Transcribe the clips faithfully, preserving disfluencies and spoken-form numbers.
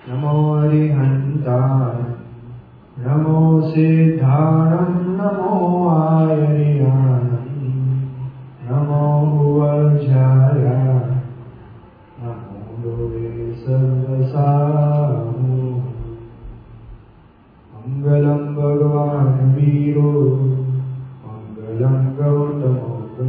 નમો હરિહંતાય નમો સિદ્ધાણમ નમો આયર્યાણમ નમો ઉવજાયા નમો લોવે સર્વસાહુ મંગલમ ભગવાન વીરો મંગલમ ગૌતમો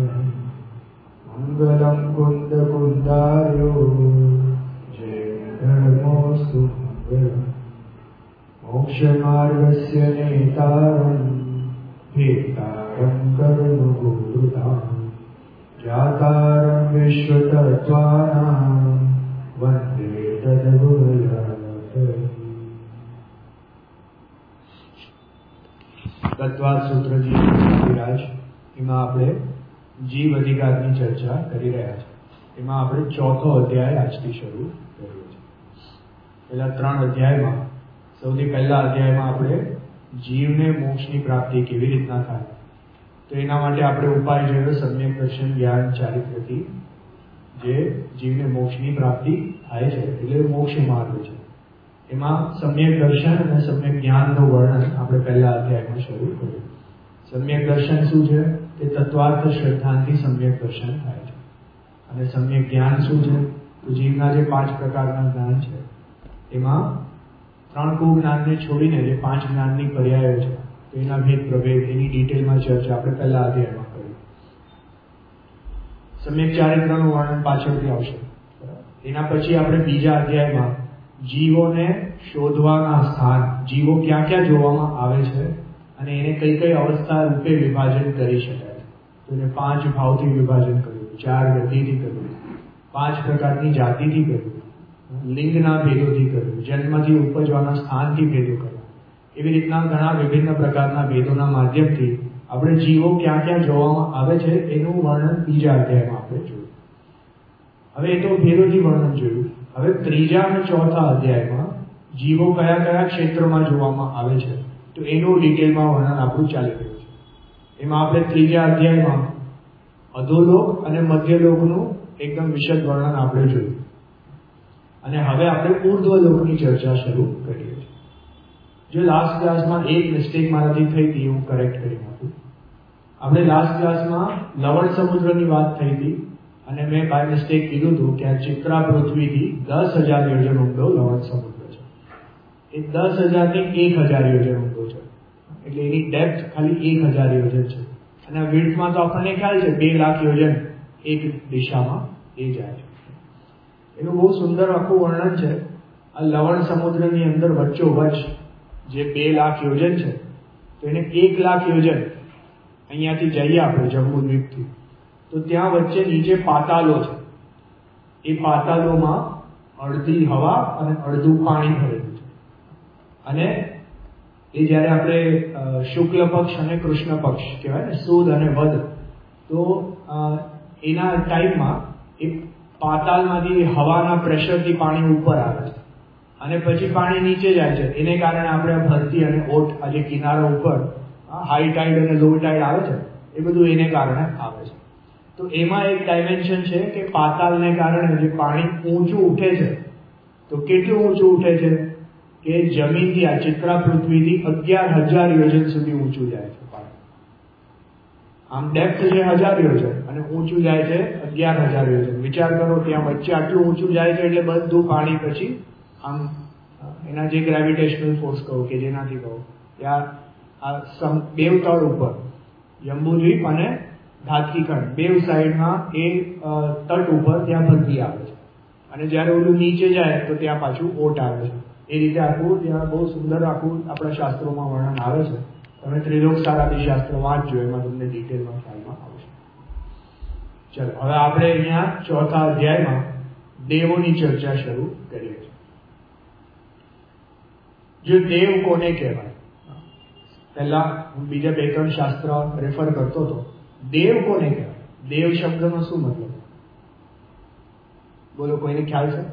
મંગલમ કુંદ કુંદાર્યો જય ધર્મોસ્તુ મંગલમ મોક્ષ માર્ગસ્ય નેતારમ ભેતારમ કર્મભૂતામ જ્ઞાતારમ વિશ્વતત્ત્વાનાં વંદે તદ્ગુણગણૈઃ. તત્વાદ સૂત્રજી વિરાજ એમાં આપણે જીવ અધિકારની ચર્ચા કરી રહ્યા છીએ. એમાં આપણે ચોથો અધ્યાય આજથી શરૂ કર્યો છે. પહેલા ત્રણ અધ્યાયમાં સૌથી પહેલા અધ્યાયમાં આપણે જીવને મોક્ષની પ્રાપ્તિ કેવી રીતના થાય તો એના માટે આપણે ઉપાય જોયો સમ્યક દર્શન જ્ઞાન ચારિત્રથી જે જીવને મોક્ષની પ્રાપ્તિ થાય છે એટલે મોક્ષ માર્ગ છે. એમાં સમ્યક દર્શન અને સમ્યક જ્ઞાનનું વર્ણન આપણે પહેલા અધ્યાયમાં શરૂ કર્યું. સમ્યક દર્શન શું છે કે તત્વાર્થ શ્રદ્ધાંતિ સમ્યક દર્શન થાય છે. અને સમ્યક જ્ઞાન શું છે તો જીવના જે પાંચ પ્રકારના જ્ઞાન છે એમાં ત્રણ કુ જ્ઞાનને છોડીને જે પાંચ જ્ઞાનની પર્યાયો છે તો એના ભેદ પ્રભેદ એની ડિટેલમાં ચર્ચા આપણે પહેલા અધ્યાયમાં કરી. સમ્યક ચારિત્રનું વર્ણન પાછળથી આવશે. એના પછી આપણે બીજા અધ્યાયમાં જીવોને શોધવાના સ્થાન, જીવો ક્યાં ક્યાં જોવામાં આવે છે અને એને કઈ કઈ અવસ્થા રૂપે વિભાજન કરી શકાય તો એને પાંચ ભાવથી વિભાજન કર્યું, ચાર ગતિથી કર્યું, પાંચ પ્રકારની જાતિથી કર્યું, લિંગના ભેદોથી કર્યું, જન્મથી ઉપજવાના સ્થાનથી ભેદો કર્યા. એવી રીતના ઘણા વિભિન્ન પ્રકારના ભેદોના માધ્યમથી આપણે જીવો ક્યાં ક્યાં જોવામાં આવે છે એનું વર્ણન બીજા અધ્યાયમાં આપણે જોયું. હવે એ તો ભેદોથી વર્ણન જોયું. હવે ત્રીજા અને ચોથા અધ્યાયમાં જીવો કયા કયા ક્ષેત્રમાં જોવામાં આવે છે તો એનું ડિટેલમાં વર્ણન આપણું ચાલી રહ્યું છે. એમાં આપણે ત્રીજા અધ્યાયમાં અધોલોક અને મધ્યલોકનું એકદમ વિશદ વર્ણન આપણે જોયું. અને હવે આપણે ઉર્ધ્વલોકની ચર્ચા શરૂ કરીએ છીએ. જો લાસ્ટ ક્લાસમાં એક મિસ્ટેક મારાથી થઈ હતી હું કરેક્ટ કરી નાખું. આપણે લાસ્ટ ક્લાસમાં લવણ સમુદ્રની વાત થઈ હતી અને મેં બાય મિસ્ટેક કીધું હતું કે આ ચિત્રા પૃથ્વીથી દસ હજાર યોજન ઊંડો લવણ સમુદ્ર છે. એ દસ હજાર થી એક હજાર યોજન ઊંડો છે એટલે એની ડેપ્થ ખાલી એક હજાર યોજન છે. અને વિડ્થમાં તો આપણને ખ્યાલ છે બે લાખ યોજન એક દિશામાં એ જાય છે. એનું બહુ સુંદર આખું વર્ણન છે. આ લવણ સમુદ્રની અંદર વચ્ચોવચ્ચ જે બે લાખ યોજન છે તો એને એક લાખ યોજન અહીંયાથી જઈએ આપણે જમ્મુ દ્વીપથી તો ત્યાં વચ્ચે નીચે પાતાલો છે. એ પાતાલોમાં અડધી હવા અને અડધું પાણી ભરેલું છે. અને એ જ્યારે આપણે શુક્લ પક્ષ અને કૃષ્ણ પક્ષ કહેવાય ને સુદ અને વદ તો એના ટાઈમમાં એ પાતાલમાંથી હવાના પ્રેશરથી પાણી ઉપર આવે છે અને પછી પાણી નીચે જાય છે. એને કારણે આપણે ભરતી અને ઓટ આ જે કિનારા ઉપર હાઈ ટાઈડ અને લો ટાઈડ આવે છે એ બધું એને કારણે આવે છે. તો એમાં એક ડાયમેન્શન છે કે પાતાલને કારણે જે પાણી ઊંચું ઉઠે છે તો કેટલું ઊંચું ઉઠે છે કે જમીનથી આ ચિત્રા પૃથ્વીથી અગિયાર હજાર યોજન સુધી ઊંચું જાય છે પાણી. આમ ડેપ્થ છે હજાર યોજન અને ઊંચું જાય છે અગિયાર હજાર યોજન. વિચાર કરો ત્યાં વચ્ચે આટલું ઊંચું જાય છે એટલે બધું પાણી પછી આમ એના જે ગ્રેવિટેશનલ ફોર્સ કહો કે જેનાથી કહો ત્યાં આ બેવ તળ ઉપર જંબુદ્વીપ અને ધાતકીખંડ બેવ સાઈડમાં એ તટ ઉપર ત્યાં ભરતી આવે છે અને જ્યારે ઓલું નીચે જાય તો ત્યાં પાછું ઓટ આવે છે. એ રીતે આખું ત્યાં બહુ સુંદર આખું આપણા શાસ્ત્રોમાં વર્ણન આવે છે. તમે ત્રિલોક સારાથી શાસ્ત્રો વાંચજો એમાં તમને ડિટેલમાં ખ્યાલમાં આવશે. ચલો હવે આપણે અહીંયા ચોથા અધ્યાયમાં દેવોની ચર્ચા શરૂ કરીએ છીએ. જો દેવ કોને કહેવાય પહેલા હું બીજા બે ત્રણ શાસ્ત્ર રેફર કરતો હતો. દેવ કોને કહેવાય? દેવ શબ્દનો શું મતલબ? બોલો, કોઈને ખ્યાલ છે?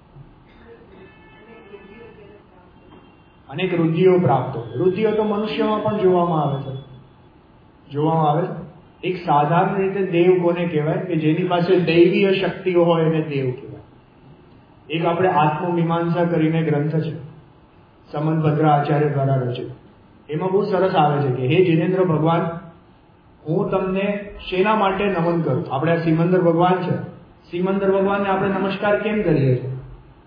અનેક રુદ્ધિઓ પ્રાપ્ત હોય. રુદ્ધિઓ તો મનુષ્યમાં પણ જોવામાં આવે છે જોવામાં આવે છે એક સાધારણ રીતે દેવ કોને કહેવાય કે જેની પાસે દૈવીય શક્તિઓ હોય એને દેવ કહેવાય. એક આપણે આત્મમીમાંસા કરીને ગ્રંથ છે, સમંતભદ્ર આચાર્ય દ્વારા રચિત. એમાં બહુ સરસ આવે છે કે હે જિનેન્દ્ર ભગવાન, હું તમને શેના માટે નમન કરું? આપણે આ સિમંદર ભગવાન છે, સિમંદર ભગવાનને આપણે નમસ્કાર કેમ કરીએ છીએ?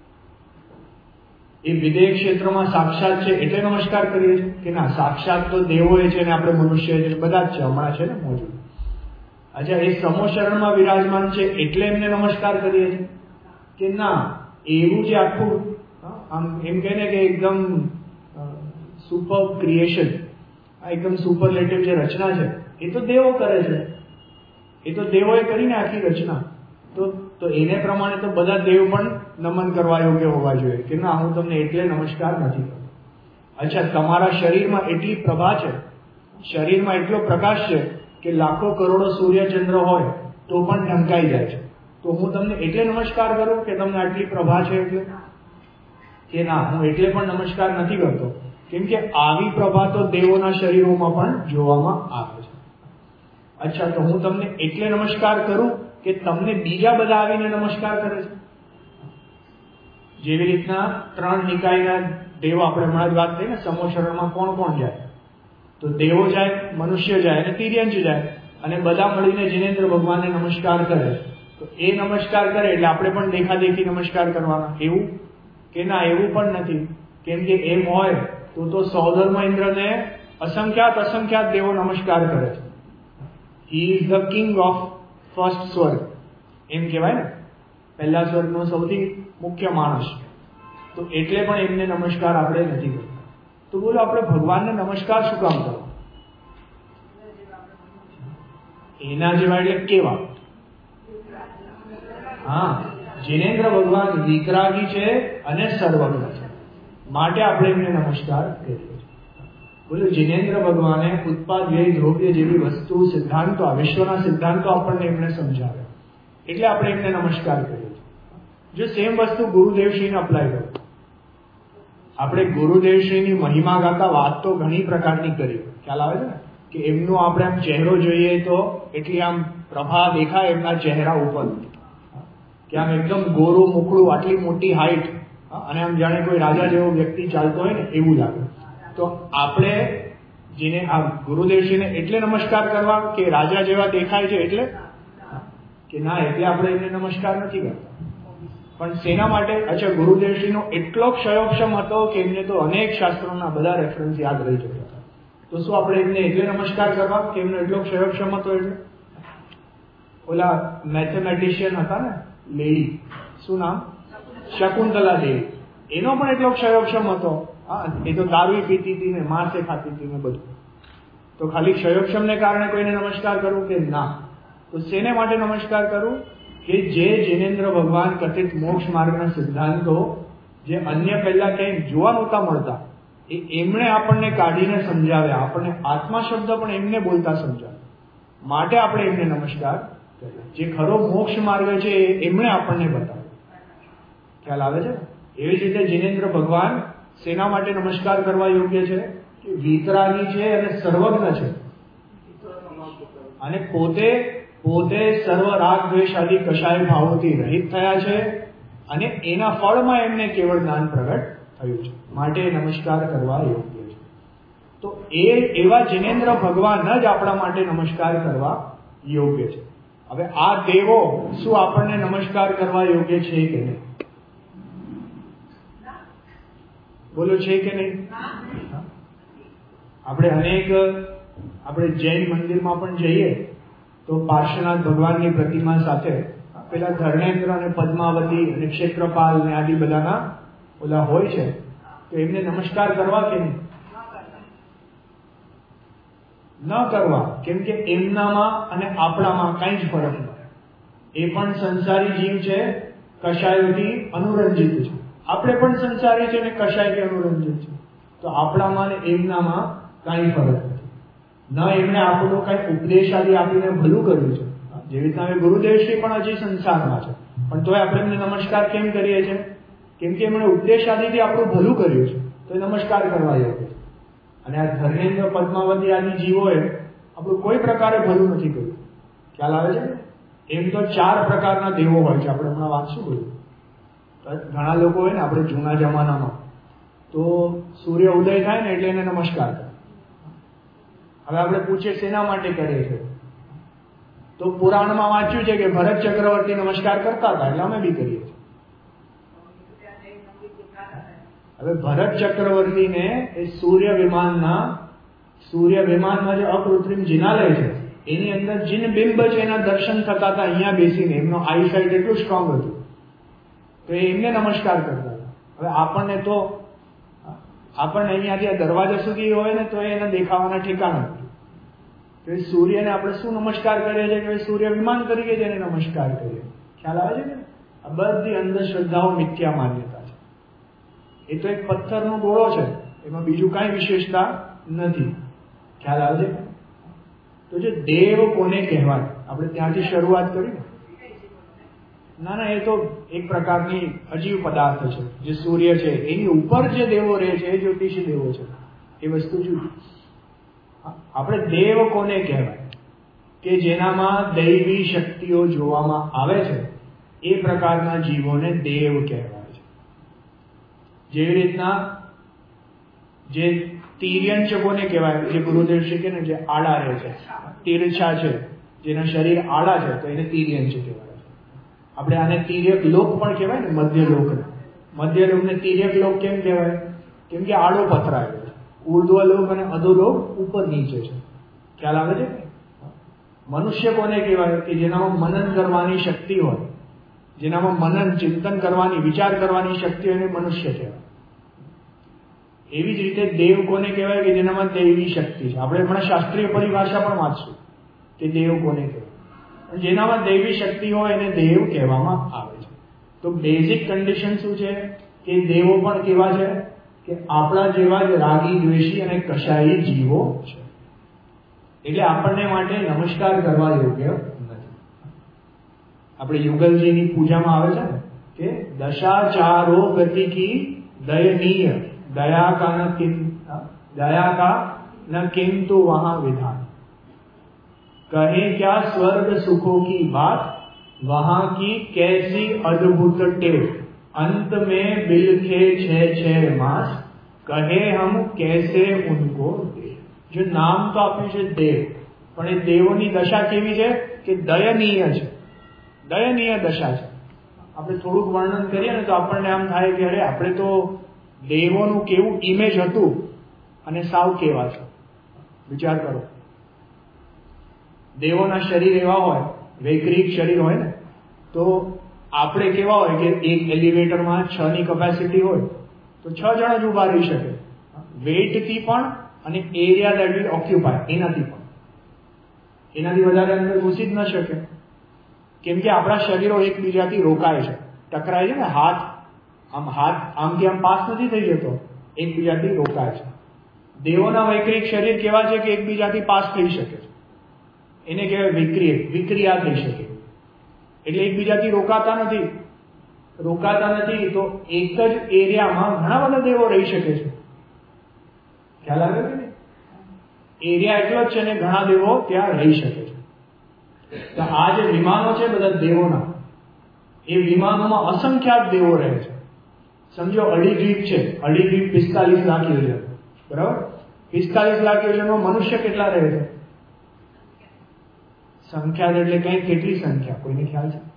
એ વિદેહ ક્ષેત્રમાં સાક્ષાત છે એટલે નમસ્કાર કરીએ છીએ કે ના? સાક્ષાત તો દેવો છે ને આપણે મનુષ્ય છે, બધા જ છે, હમણાં છે ને મોજુદ. અચ્છા, એ સમોશરણમાં વિરાજમાન છે એટલે એમને નમસ્કાર કરીએ છીએ કે ના? એવું જે આખું આમ એમ કહે ને કે એકદમ સુપર ક્રિએશન, એકદમ સુપરલેટિવ જે રચના છે એ તો દેવો કરે છે, એ તો દેવોએ કરીને આખી રચના. તો તો એને પ્રમાણે તો બધા દેવ પણ નમન કરવા યોગ્ય હોવા જોઈએ કે ના, હું તમને એટલે નમસ્કાર નથી કરતો. અચ્છા, તમારા શરીરમાં એટલી પ્રભા છે, શરીરમાં એટલો પ્રકાશ છે કે લાખો કરોડો સૂર્યચંદ્ર હોય તો પણ ઢંકાઈ જાય છે, તો હું તમને એટલે નમસ્કાર કરું કે તમને આટલી પ્રભા છે એટલે? કે ના, હું એટલે પણ નમસ્કાર નથી કરતો કેમ કે આવી પ્રભા તો દેવોના શરીરોમાં પણ જોવામાં આવે છે. અચ્છા, તો હું તમને એટલે નમસ્કાર કરું કે તમને બીજા બધા આવીને નમસ્કાર કરે છે? જેવી રીતના ત્રણ નિકાયના દેવો, આપણે હમણાં જ વાત થઈ ને, સમોશરણમાં કોણ કોણ જાય? તો દેવો જાય, મનુષ્ય જાય અને તિર્યંચ જાય, અને બધા મળીને જિનેન્દ્ર ભગવાનને નમસ્કાર કરે. તો એ નમસ્કાર કરે એટલે આપણે પણ દેખાદેખી નમસ્કાર કરવાના એવું? કે ના, એવું પણ નથી. કેમ કે એમ હોય તો તો સૌધર્મ ઇન્દ્રને અસંખ્યાત અસંખ્યાત દેવો નમસ્કાર કરે છે. He is the king of first સ્વર્ગ, એમ કહેવાય ને, પહેલા સ્વર્ગનો સૌથી મુખ્ય માણસ. તો એટલે પણ એમને નમસ્કાર આપણે નથી કરતા. તો બોલો, આપણે ભગવાનને નમસ્કાર શું કામ કરો? એના જેવા એટલે કેવા? હા, જિનેન્દ્ર ભગવાન વિતરાગી છે અને સર્વજ્ઞ છે, માટે આપણે એમને નમસ્કાર કરીએ છીએ. બોલો, જિનેન્દ્ર ભગવાને ઉત્પાદ વ્યય દ્રવ્ય જેવી વસ્તુ સિદ્ધાંતો, વિશ્વના સિદ્ધાંતો આપણને એમને સમજાવ્યા એટલે આપણે એમને નમસ્કાર કરીએ છીએ. જો સેમ વસ્તુ ગુરુદેવશ્રીને અપ્લાય કરો, આપણે ગુરુદેવશ્રીની મહિમા ગાતા વાત તો ઘણી પ્રકારની કરી, ખ્યાલ આવે છે ને, કે એમનો આપણે આમ ચહેરો જોઈએ તો એટલી આમ પ્રભા દેખાય એમના ચહેરા ઉપર, કે આમ એકદમ ગોરું મુખડું, આટલી મોટી હાઈટ, અને આમ જાણે કોઈ રાજા જેવો વ્યક્તિ ચાલતો હોય ને એવું લાગે. તો આપણે જેને આ ગુરુદેવશ્રીને એટલે નમસ્કાર કરવા કે રાજા જેવા દેખાય છે એટલે? કે ના, એટલે આપણે એમને નમસ્કાર નથી કરતા. પણ શેના માટે? અચ્છા, ગુરુદેવશ્રીનો એટલો ક્ષયોક્ષમ હતો કે એમને તો અનેક શાસ્ત્રોના બધા રેફરન્સ યાદ રહી જતા હતા. તો શું આપણે એમને એટલે નમસ્કાર કરવા કે એમનો એટલો ક્ષયોક્ષમ હતો એટલે? ઓલા મેથેમેટિશિયન હતા ને લેડી, શું નામ? શકુંતલા દેવી, એનો પણ એટલો ક્ષયોક્ષમ હતો. હા, એ તો દારૂ પીતી હતી ને માંસે ખાતી હતી ને બધું. તો ખાલી ક્ષયોક્ષમને કારણે કોઈને નમસ્કાર કરવું કે ના? તો શેને માટે નમસ્કાર કરવું? કે જે જિનેન્દ્ર ભગવાન કથિત મોક્ષ માર્ગના સિદ્ધાંતો જે અન્ય પહેલા ક્યાંય જોવા નહોતા મળતા, એ એમણે આપણને કાઢીને સમજાવ્યા, આપણને આત્મા શબ્દ પણ એમને બોલતા સમજાવ્યા, માટે આપણે એમને નમસ્કાર કરીએ. જે ખરો મોક્ષ માર્ગ છે એ એમણે આપણને બતાવ્યો, ખ્યાલ આવે છે? એવી જ રીતે જિનેન્દ્ર ભગવાન શેના માટે નમસ્કાર કરવા યોગ્ય છે? કે વિતરાગી છે અને સર્વજ્ઞ છે, અને પોતે પોતે સર્વ રાગ દ્વેષ આદિ કશાય ભાવોથી રહિત થયા છે, અને એના ફળમાં એમને કેવળ જ્ઞાન પ્રગટ થયું છે, માટે નમસ્કાર કરવા યોગ્ય છે. તો એ એવા જિનેન્દ્ર ભગવાન જ આપણા માટે નમસ્કાર કરવા યોગ્ય છે. હવે આ દેવો શું આપણને નમસ્કાર કરવા યોગ્ય છે કે નહીં? બોલો, છે કે નહીં? આપણે અનેક આપણે જૈન મંદિરમાં પણ જઈએ તો પાર્શ્વનાથ ભગવાનની પ્રતિમા સાથે પેલા ધર્મેન્દ્ર અને પદ્માવતી અને ક્ષેત્રપાલ ને આદિ બધાના ઓલા હોય છે, તો એમને નમસ્કાર કરવા કે નહીં? ન કરવા. કેમ કે એમનામાં અને આપણામાં કઈ જ ફરક નથી. એ પણ સંસારી જીવ છે, કશાયોથી અનુરંજિત છે. આપણે પણ સંસારી છે અને કશાયથી અનુરંજિત છે. તો આપણામાં ને એમનામાં કઈ ફરક નથી. ન એમણે આપણું કઈ ઉપદેશ આદિ આપીને ભલું કર્યું છે, જેવી રીતના હવે ગુરુદેવશ્રી પણ હજી સંસારમાં છે, પણ તોય આપણે એમને નમસ્કાર કેમ કરીએ છીએ? કેમ કે એમણે ઉપદેશ આદિથી આપણું ભલું કર્યું છે, તો એ નમસ્કાર કરવા યોગ્ય છે. અને આ ધર્મેન્દ્ર પદ્માવતી આદિ જીવોએ આપણું કોઈ પ્રકારે ભલું નથી કર્યું, ખ્યાલ આવે છે? એમ તો ચાર પ્રકારના દેવો હોય છે, આપણે હમણાં વાંચશું બધું. તો ઘણા લોકો હોય ને આપણે જૂના જમાનામાં તો સૂર્ય ઉદય થાય ને એટલે એને નમસ્કાર કરે. હવે આપણે પૂછીએ શેના માટે કરીએ છીએ, તો પુરાણમાં વાંચ્યું છે કે ભરત ચક્રવર્તી નમસ્કાર કરતા હતા એટલે અમે બી કરીએ છીએ. હવે ભરત ચક્રવર્તીને એ સૂર્ય વિમાનના સૂર્ય વિમાનમાં જે અકૃત્રિમ જિનાલય છે એની અંદર જીન બિંબ છે એના દર્શન થતા હતા અહીંયા બેસીને. એમનો આઈસાઇટ એટલું સ્ટ્રોંગ હતું તો એમને નમસ્કાર કરતા હતા. હવે આપણને તો આપણને અહીંયાથી આ દરવાજા સુધી હોય ને તો એના દેખાવાના ઠેકાણા નથી. તો એ સૂર્યને આપણે શું નમસ્કાર કરીએ છીએ કે સૂર્ય વિમાન તરીકે જ એને નમસ્કાર કરીએ. ખ્યાલ આવે છે ને? આ બધી અંધશ્રદ્ધાઓ મિથ્યા માન્યતા છે. એ તો એક પથ્થરનો ગોળો છે, એમાં બીજું કાંઈ વિશેષતા નથી. ખ્યાલ આવે છે? તો જે દેવ કોને કહેવાય આપણે ત્યાંથી શરૂઆત કરી ને. ના ના, એ તો એક પ્રકારની અજીવ પદાર્થ છે જે સૂર્ય છે એની ઉપર જે દેવો રહે છે એ જ્યોતિષી દેવો છે, એ વસ્તુ જુદી. આપણે દેવ કોને કહેવાય કે જેનામાં દૈવી શક્તિઓ જોવામાં આવે છે એ પ્રકારના જીવોને દેવ કહેવાય છે. જેવી રીતના જે તિર્યંચ કોને કહેવાય, જે ગુરુદેવ શીખે ને જે આડા રહે છે, તિરછા છે, જેના શરીર આડા છે તો એને તિર્યંચ કહેવાય. આપણે આને તિર્યક લોક પણ કહેવાય ને, મધ્ય લોકને. મધ્ય લોકને તિર્યક લોક કેમ કહેવાય? કેમ કે આડો પથરાયેલો છે. ઉર્ધ્વ લોક અને અધોલોક ઉપર નીચે છે. ખ્યાલ આવે છે? મનુષ્ય કોને કહેવાય કે જેનામાં મનન કરવાની શક્તિ હોય, જેનામાં મનન ચિંતન કરવાની વિચાર કરવાની શક્તિ હોય એને મનુષ્ય કહેવાય. એવી જ રીતે દેવ કોને કહેવાય કે જેનામાં દૈવી શક્તિ છે. આપણે હમણાં શાસ્ત્રીય પરિભાષા પણ વાંચશું કે દેવ કોને કહેવાય. જેનામાં દૈવી શક્તિ હોય એને દેવ કહેવામાં આવે છે. તો બેઝિક કન્ડિશન શું છે કે દેવો પણ કેવા છે કે આપણા જેવા જ રાગી, દ્વેષી અને કશાયી જીવો છે. એટલે આપણને માટે નમસ્કાર કરવા યોગ્ય નથી. આપણે યુગલજીની પૂજામાં આવે છે ને કે દશાચારો ગતિ કી દયનીય दया का न किं दया का न किंतु वहां विधान कहे क्या स्वर्ग सुखों की बात वहां की कैसी अद्भुत टेव अंत में बिलखे छह छह मास कहे हम कैसे उनको दे. जो नाम तो આપ્યું છે દેવ, પણ એ દેવોની દશા કેવી છે કે દયનીય છે. દયનીય દશા છે. આપણે થોડુંક વર્ણન કરીએ ને તો આપણને આમ થાય કે અરે આપણે તો દેવોનું કેવું ઇમેજ હતું અને સાવ કેવા છે. વિચાર કરો, દેવોના શરીર એવા હોય, વૈક્રિક શરીર હોય ને, તો આપણે કેવા હોય કે એક એલિવેટરમાં છ ની કેપેસિટી હોય તો છ જણા જ ઉભા રહી શકે, વેઇટથી પણ અને એરિયા દેટ વિલ ઓક્યુપાય એનાથી પણ. એનાથી વધારે અંદર ઘૂસી જ ન શકે, કેમ કે આપણા શરીરો એકબીજાથી રોકાય છે, ટકરાય છે ને. હાથ આમ હાથ આમથી આમ પાસ નથી થઈ જતો, એકબીજાથી રોકાય છે. દેવોના વૈક્રિક શરીર કેવા છે કે એકબીજાથી પાસ થઈ શકે છે, એને કહેવાય વિક્રિય વિક્રિયા થઈ શકે. એટલે એકબીજાથી રોકાતા નથી. રોકાતા નથી તો એક જ એરિયામાં ઘણા બધા દેવો રહી શકે છે. ખ્યાલ આવે છે ને? એરિયા એટલો જ છે ને ઘણા દેવો ત્યાં રહી શકે છે. તો આ જે વિમાનો છે બધા દેવોના, એ વિમાનોમાં અસંખ્યાત દેવો રહે છે. સમજો અઢી દ્વીપ છે, અઢી દ્વીપ પિસ્તાલીસ લાખ યોજન, બરાબર? પિસ્તાલીસ લાખ યોજનમાં મનુષ્ય કેટલા રહે છે? સંખ્યા એટલે કઈ કેટલી સંખ્યા કોઈને ખ્યાલ છે?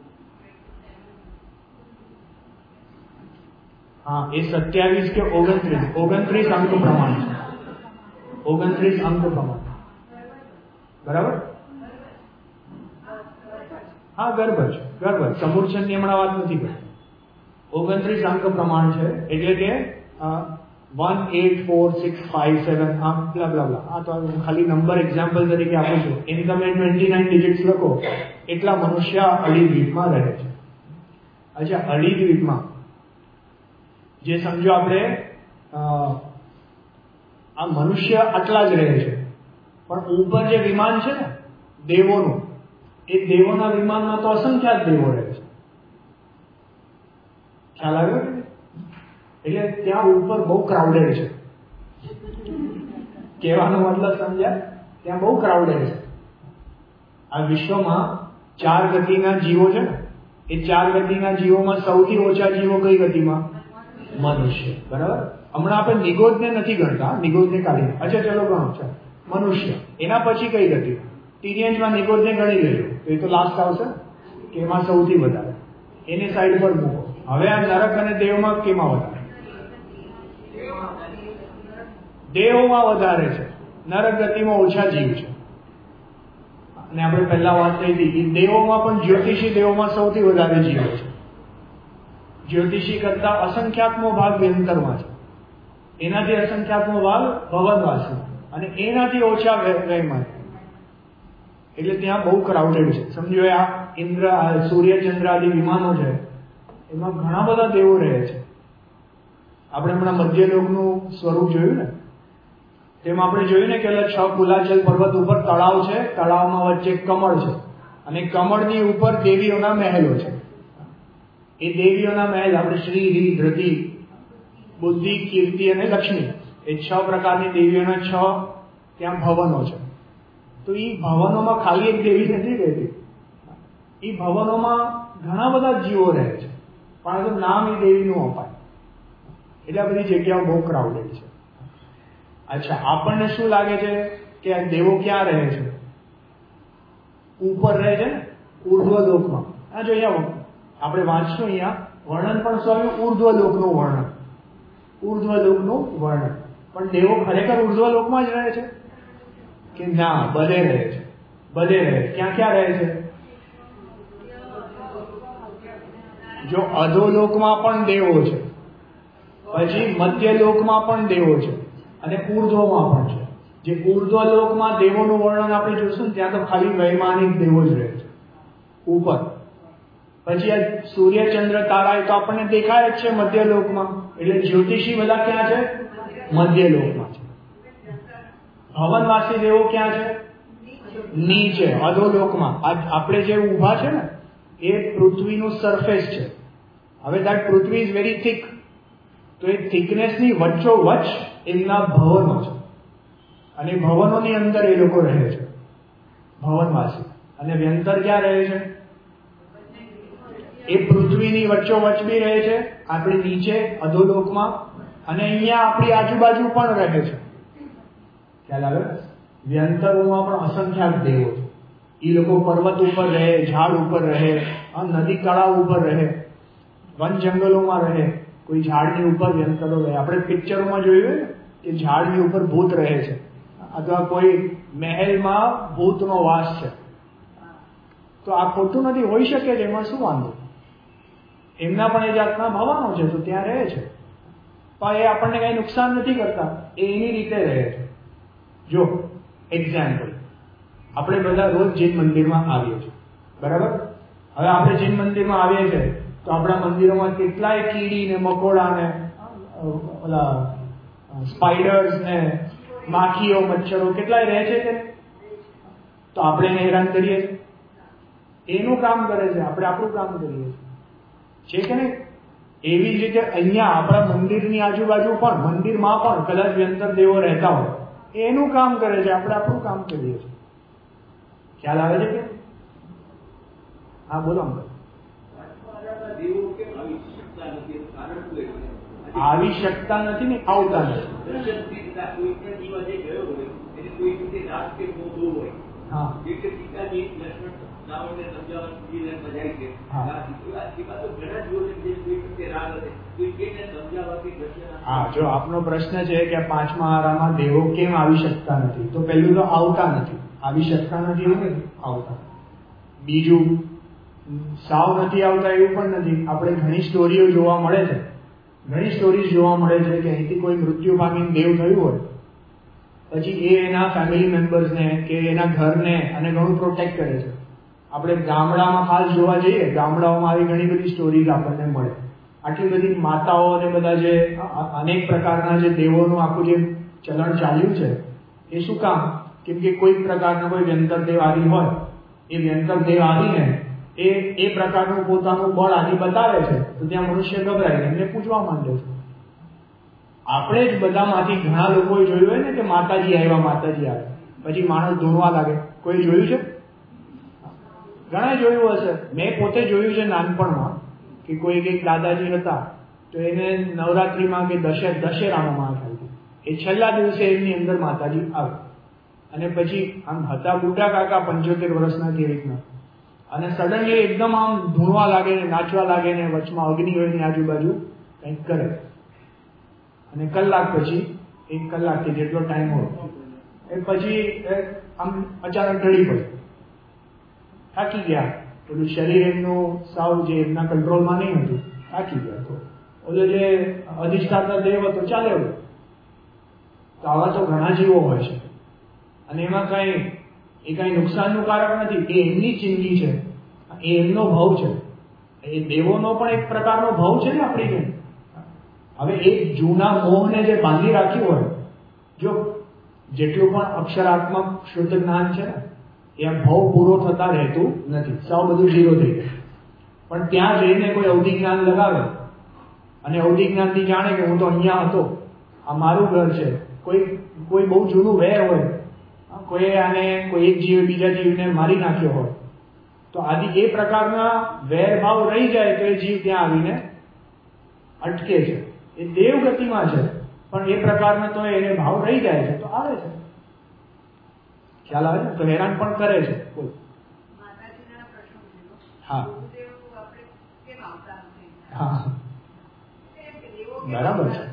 હા, એ સત્યાવીસ કે ઓગણત્રીસ ઓગણત્રીસ અંક પ્રમાણ છે. ઓગણત્રીસ અંક પ્રમાણ, બરાબર? હા, ગર્ભ છે, ગર્ભ. સમૂર્છનની હમણાં વાત નથી કરતી. ઓગણત્રીસ અંક પ્રમાણ છે, એટલે કે one eight four six five seven આમ બ્લા બ્લા બ્લા. આ તો હું ખાલી નંબર એક્ઝામ્પલ તરીકે આપું છું. એની તમે ટ્વેન્ટી નાઇન ડિજિટ્સ લખો એટલા મનુષ્ય અઢી દ્વીપમાં રહે છે. અચ્છા, અઢી દ્વીપમાં જે સમજો આપણે આ મનુષ્ય આટલા જ રહે છે, પણ ઉપર જે વિમાન છે ને દેવોનું, એ દેવોના વિમાનમાં તો અસંખ્યાત દેવો રહે છે. ખ્યાલ આવ્યો? એટલે ત્યાં ઉપર બહુ ક્રાઉડેડ છે. કહેવાનો મતલબ સમજ્યા? ત્યાં બહુ ક્રાઉડેડ છે. આ વિશ્વમાં ચાર ગતિના જીવો છે ને, એ ચાર ગતિના જીવોમાં સૌથી ઓછા જીવો કઈ ગતિમાં? મનુષ્ય. બરાબર. હમણાં આપણે નિગોદને નથી ગણતા, નિગોદને કાઢી. અચ્છા ચલો ગણો છે મનુષ્ય. એના પછી કઈ ગતિ? ટીરિયન્સમાં નિગોદને ગણી લેજો, એ તો લાસ્ટ આવશે કે એમાં સૌથી વધારે, એને સાઈડ પર મૂકો. હવે આ નરક અને દેવમાં કેમાં વધારે? દેવોમાં વધારે છે. નરક ગતિમાં ઓછા જીવ છે. અને આપણે પહેલા વાત થઈ હતી, દેવોમાં પણ જ્યોતિષી દેવોમાં સૌથી વધારે જીવો છે. જ્યોતિષી કરતા અસંખ્યાત્મો ભાગ વ્યંતરમાં છે, એનાથી અસંખ્યાત્મો ભાગ ભવનવાસી, અને એનાથી ઓછા વ્યયમાં. એટલે ત્યાં બહુ ક્રાઉડેડ છે. સમજો આ ઇન્દ્ર, સૂર્ય, ચંદ્ર આદિ વિમાનો છે, એમાં ઘણા બધા દેવો રહે છે. આપણે હમણાં મધ્યલોકનું સ્વરૂપ જોયું ને, તેમાં આપણે જોયું ને કે છ કુલાચલ પર્વત ઉપર તળાવ છે, તળાવમાં વચ્ચે કમળ છે, અને કમળની ઉપર દેવીઓના મહેલો છે. એ દેવીઓના મહેલ આપણે શ્રી, રી, ધૃતિ, બુદ્ધિ, કીર્તિ અને લક્ષ્મી, એ છ પ્રકારની દેવીઓના છ ત્યાં ભવનો છે. તો એ ભવનોમાં ખાલી એક દેવી નથી રહેતી, એ ભવનોમાં ઘણા બધા જીવો રહે છે, પણ નામ એ દેવીનું અપાય. એટલે આ બધી જગ્યાઓ બહુ ક્રાઉડેડ છે. અચ્છા, આપણને શું લાગે છે કે આ દેવો ક્યાં રહે છે? ઉપર રહે છે ને, ઉર્ધ્વલોકમાં. આ જો અહીંયા આપણે વાંચશું, અહીંયા વર્ણન પણ શું આવ્યું? ઉર્ધ્વલોકનું વર્ણન, ઉર્ધ્વલોકનું વર્ણન. પણ દેવો ખરેખર ઉર્ધ્વલોકમાં જ રહે છે કે ના? બધે રહે છે, બધે રહે. ક્યાં ક્યાં રહે છે? જો અધોલોકમાં પણ દેવો છે, પછી મધ્યલોકમાં પણ દેવો છે, અને ઉર્ધ્વમાં પણ છે. જે ઉર્ધ્વલોકમાં દેવોનું વર્ણન આપણે જોશું ત્યાં તો ખાલી વૈમાનિક દેવો જ રહે છે ઉપર. પછી આ સૂર્ય, ચંદ્ર, તારા એ તો આપણને દેખાય જ છે મધ્યલોકમાં. એટલે જ્યોતિષી બધા ક્યાં છે? મધ્યલોકમાં છે. ભવનવાસી દેવો ક્યાં છે? નીચે અધોલોકમાં. આપણે જે ઊભા છે ને, એ પૃથ્વીનું સરફેસ છે. હવે દેટ પૃથ્વી ઇઝ વેરી થિક, તો એ થિકનેસની વચ્ચોવચ્ચ એમના ભવનો છે, અને ભવનોની અંદર એ લોકો રહે છે, ભવનવાસી. અને વ્યંતર ક્યાં રહે છે? એ પૃથ્વીની વચ્ચોવચ્ચ બી રહે છે, આપણી નીચે અધોલોકમાં, અને અહીંયા આપણી આજુબાજુ પણ રહે છે. ખ્યાલ આવે? વ્યંતરોમાં પણ અસંખ્યાત દેવો છે. એ લોકો પર્વત ઉપર રહે, ઝાડ ઉપર રહે, નદી તળાવ ઉપર રહે, વન જંગલોમાં રહે. કોઈ ઝાડની ઉપર વ્યંતરો રહે. આપણે પિક્ચરોમાં જોયું ને કે ઝાડની ઉપર ભૂત રહે છે, અથવા કોઈ મહેલમાં ભૂતનો વાસ છે. તો આ ખોટું નથી, હોઈ શકે છે, એમાં શું વાંધો? એમના પણ એ જાતના ભવનો છે, તો ત્યાં રહે છે, પણ એ આપણને કઈ નુકસાન નથી કરતા, એ એની રીતે રહે છે. જો એક્ઝામ્પલ, આપણે બધા રોજ જૈન મંદિરમાં આવીએ છીએ, બરાબર? હવે આપણે જૈન મંદિરમાં આવીએ છીએ તો આપણા મંદિરોમાં કેટલાય કીડી ને મકોડા ને ઓલા સ્પાઈડર્સ ને માખીઓ, મચ્છરો કેટલાય રહે છે કે? તો આપણે એને હેરાન કરીએ છીએ. એનું કામ કરે છે, આપણે આપણું કામ કરીએ છીએ, છે કે નહીં? એવી જ રીતે અહીંયા આપણા મંદિરની આજુબાજુ પણ, મંદિરમાં પણ કદાચ વ્યંતર દેવો રહેતા હોય, એનું કામ કરે છે, આપણે આપણું કામ કરીએ છીએ. ખ્યાલ આવે છે કે? હા બોલો. આવી શકતા નથી ને, આવતા નથી. હા, જો આપનો પ્રશ્ન છે કે પાંચમા આરામાં દેવો કેમ આવી શકતા નથી, તો પહેલું તો આવતા નથી. આવી શકતા નથી એવું નથી, આવતા. બીજું, સાવ નથી આવતા એવું પણ નથી. આપણે ઘણી સ્ટોરીઓ જોવા મળે છે, ઘણી સ્ટોરીઝ જોવા મળે છે કે અહીંથી કોઈ મૃત્યુ પામીને દેવ થયું હોય, પછી એ એના ફેમિલી મેમ્બર્સને કે એના ઘરને અને ઘણું પ્રોટેક્ટ કરે છે. આપણે ગામડામાં ખાસ જોવા જઈએ, ગામડાઓમાં આવી ઘણી બધી સ્ટોરીઝ આપણને મળે. આટલી બધી માતાઓ અને બધા જે અનેક પ્રકારના જે દેવોનું આખું જે ચલણ ચાલ્યું છે, એ શું કામ? કેમ કે કોઈ પ્રકારના કોઈ વ્યંતર દેવ આદિ હોય, એ વ્યંતર દેવ આદિને એ એ પ્રકારનું પોતાનું બળ આદિ બતાવે છે, તો ત્યાં મનુષ્ય ગભરાય, એમને પૂછવા માંડે છે. આપણે જ બધામાંથી ઘણા લોકોએ જોયું હોય ને કે માતાજી આવ્યા, માતાજી આવ્યા, પછી માણસ દોડવા લાગે. કોઈ જોયું છે? ઘણા જોયું હશે, મેં પોતે જોયું છે નાનપણમાં કે કોઈ કંઈક દાદાજી હતા તો એને નવરાત્રિમાં કે દશે દશેરામાં માં થાય એ છેલ્લા દિવસે એમની અંદર માતાજી આવે અને પછી આમ હતા બુઢા કાકા પંચોતેર વર્ષના કે રીતના, અને સડનલી એકદમ આમ ધૂણવા લાગે ને નાચવા લાગે ને વચમાં અગ્નિ હોય ની આજુબાજુ કંઈક કરે અને કલાક પછી એક કલાકથી જેટલો ટાઈમ હોય એ પછી આમ અચાનક ઢળી પડે, થાકી ગયા, પેલું શરીર એમનું સાવ જે એમના કંટ્રોલમાં નહીં હતું, થાકી ગયા. તો ઓલો જે અધિષ્ઠાતા દેવ હતો ચાલે એવું. તો આવા તો ઘણા જીવો હોય છે અને એમાં કઈ એ કઈ નુકસાનનું કારક નથી, એ એમની જિંદગી છે, એ એમનો ભાવ છે, એ દેવોનો પણ એક પ્રકારનો ભાવ છે ને આપણી જેમ. હવે એક જૂના મોહને જે બાંધી રાખ્યું હોય, જો જેટલું પણ અક્ષરાત્મક શુદ્ધ જ્ઞાન છે ને એ ભાવ પૂરો થતા રહેતું નથી, સાવ બધું ઝીરો થઈ જાય. પણ ત્યાં જઈને કોઈ અવધિ જ્ઞાન લગાવે અને અવધિ જ્ઞાનથી જાણે કે હું તો અહીંયા હતો, આ મારું ઘર છે. કોઈ કોઈ બહુ જૂનું વેર હોય, કોઈ આને કોઈ એક જીવ બીજા જીવને મારી નાખ્યો હોય, તો આદિ એ પ્રકારના વેર ભાવ રહી જાય તો એ જીવ ત્યાં આવીને અટકે છે. એ દેવ ગતિમાં છે પણ એ પ્રકારના તો એને ભાવ રહી જાય છે તો આવે છે, ખ્યાલ આવે ને, તો હેરાન પણ કરે છે. કોઈ હા હા બરાબર છે.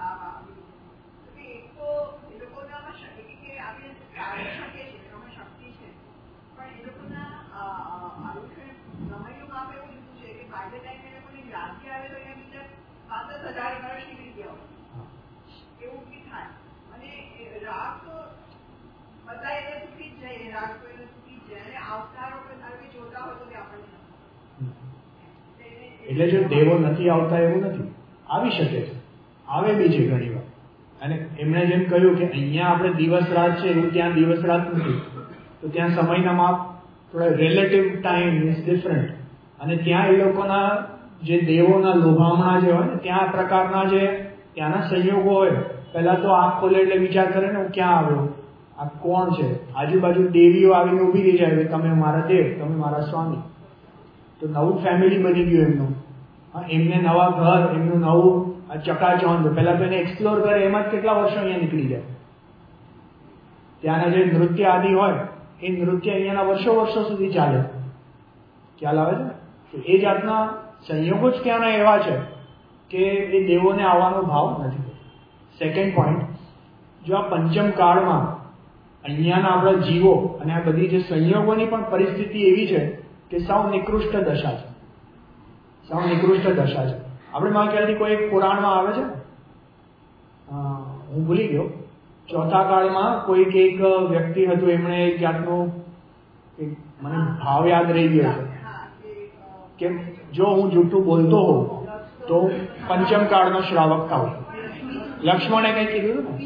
એટલે જો દેવો નથી આવતા એવું નથી, આવી શકે છે, આવે બી છે ઘણી વાર. અને એમણે જેમ કહ્યું કે અહીંયા આપણે દિવસ રાત છે એવું ત્યાં દિવસ રાત નથી, તો ત્યાં સમયના માપ થોડા રિલેટિવ ટાઈમ ઇઝ ડિફરન્ટ, અને ત્યાં એ લોકોના જે દેવોના લોભામણા જે હોય ને ત્યાં પ્રકારના જે ત્યાંના સંયોગો હોય, પહેલા તો આંખ ખોલે એટલે વિચાર કરે ને હું ક્યાં આવ્યો, આ કોણ છે, આજુબાજુ દેવીઓ આવીને ઉભી રહી જાય, તમે મારા દેવ, તમે મારા સ્વામી. તો નવું ફેમિલી બની ગયું એમનું, એમને નવા ઘર, એમનું નવું ચકાચોંધ, પહેલા તો એને એક્સપ્લોર કરે એમાં જ કેટલા વર્ષો અહીંયા નીકળી જાય. ત્યાંના જે નૃત્ય આદિ હોય એ નૃત્ય અહીંયાના વર્ષો વર્ષો સુધી ચાલે, ખ્યાલ આવે છે. તો એ જાતના સંયોગો જ ત્યાંના એવા છે કે એ દેવોને આવવાનો ભાવ નથી. સેકન્ડ પોઈન્ટ, જો આ પંચમ કાળમાં અહીંયાના આપણા જીવો અને આ બધી જે સંયોગોની પણ પરિસ્થિતિ એવી છે કે સાવ નિકૃષ્ટ દશા છે, સાવ નિકૃષ્ટ દશા છે. આપણે મારા ખ્યાલથી કોઈ એક પુરાણમાં આવે છે, હું ભૂલી ગયો, ચોથા કાળમાં કોઈક એક વ્યક્તિ હતું, એમણે એક જાતનું મને ભાવ યાદ રહી ગયો છે કે જો હું જૂઠું બોલતો હોઉં તો પંચમ કાળનો શ્રાવક થાઉં. લક્ષ્મણે કઈ કીધું ને,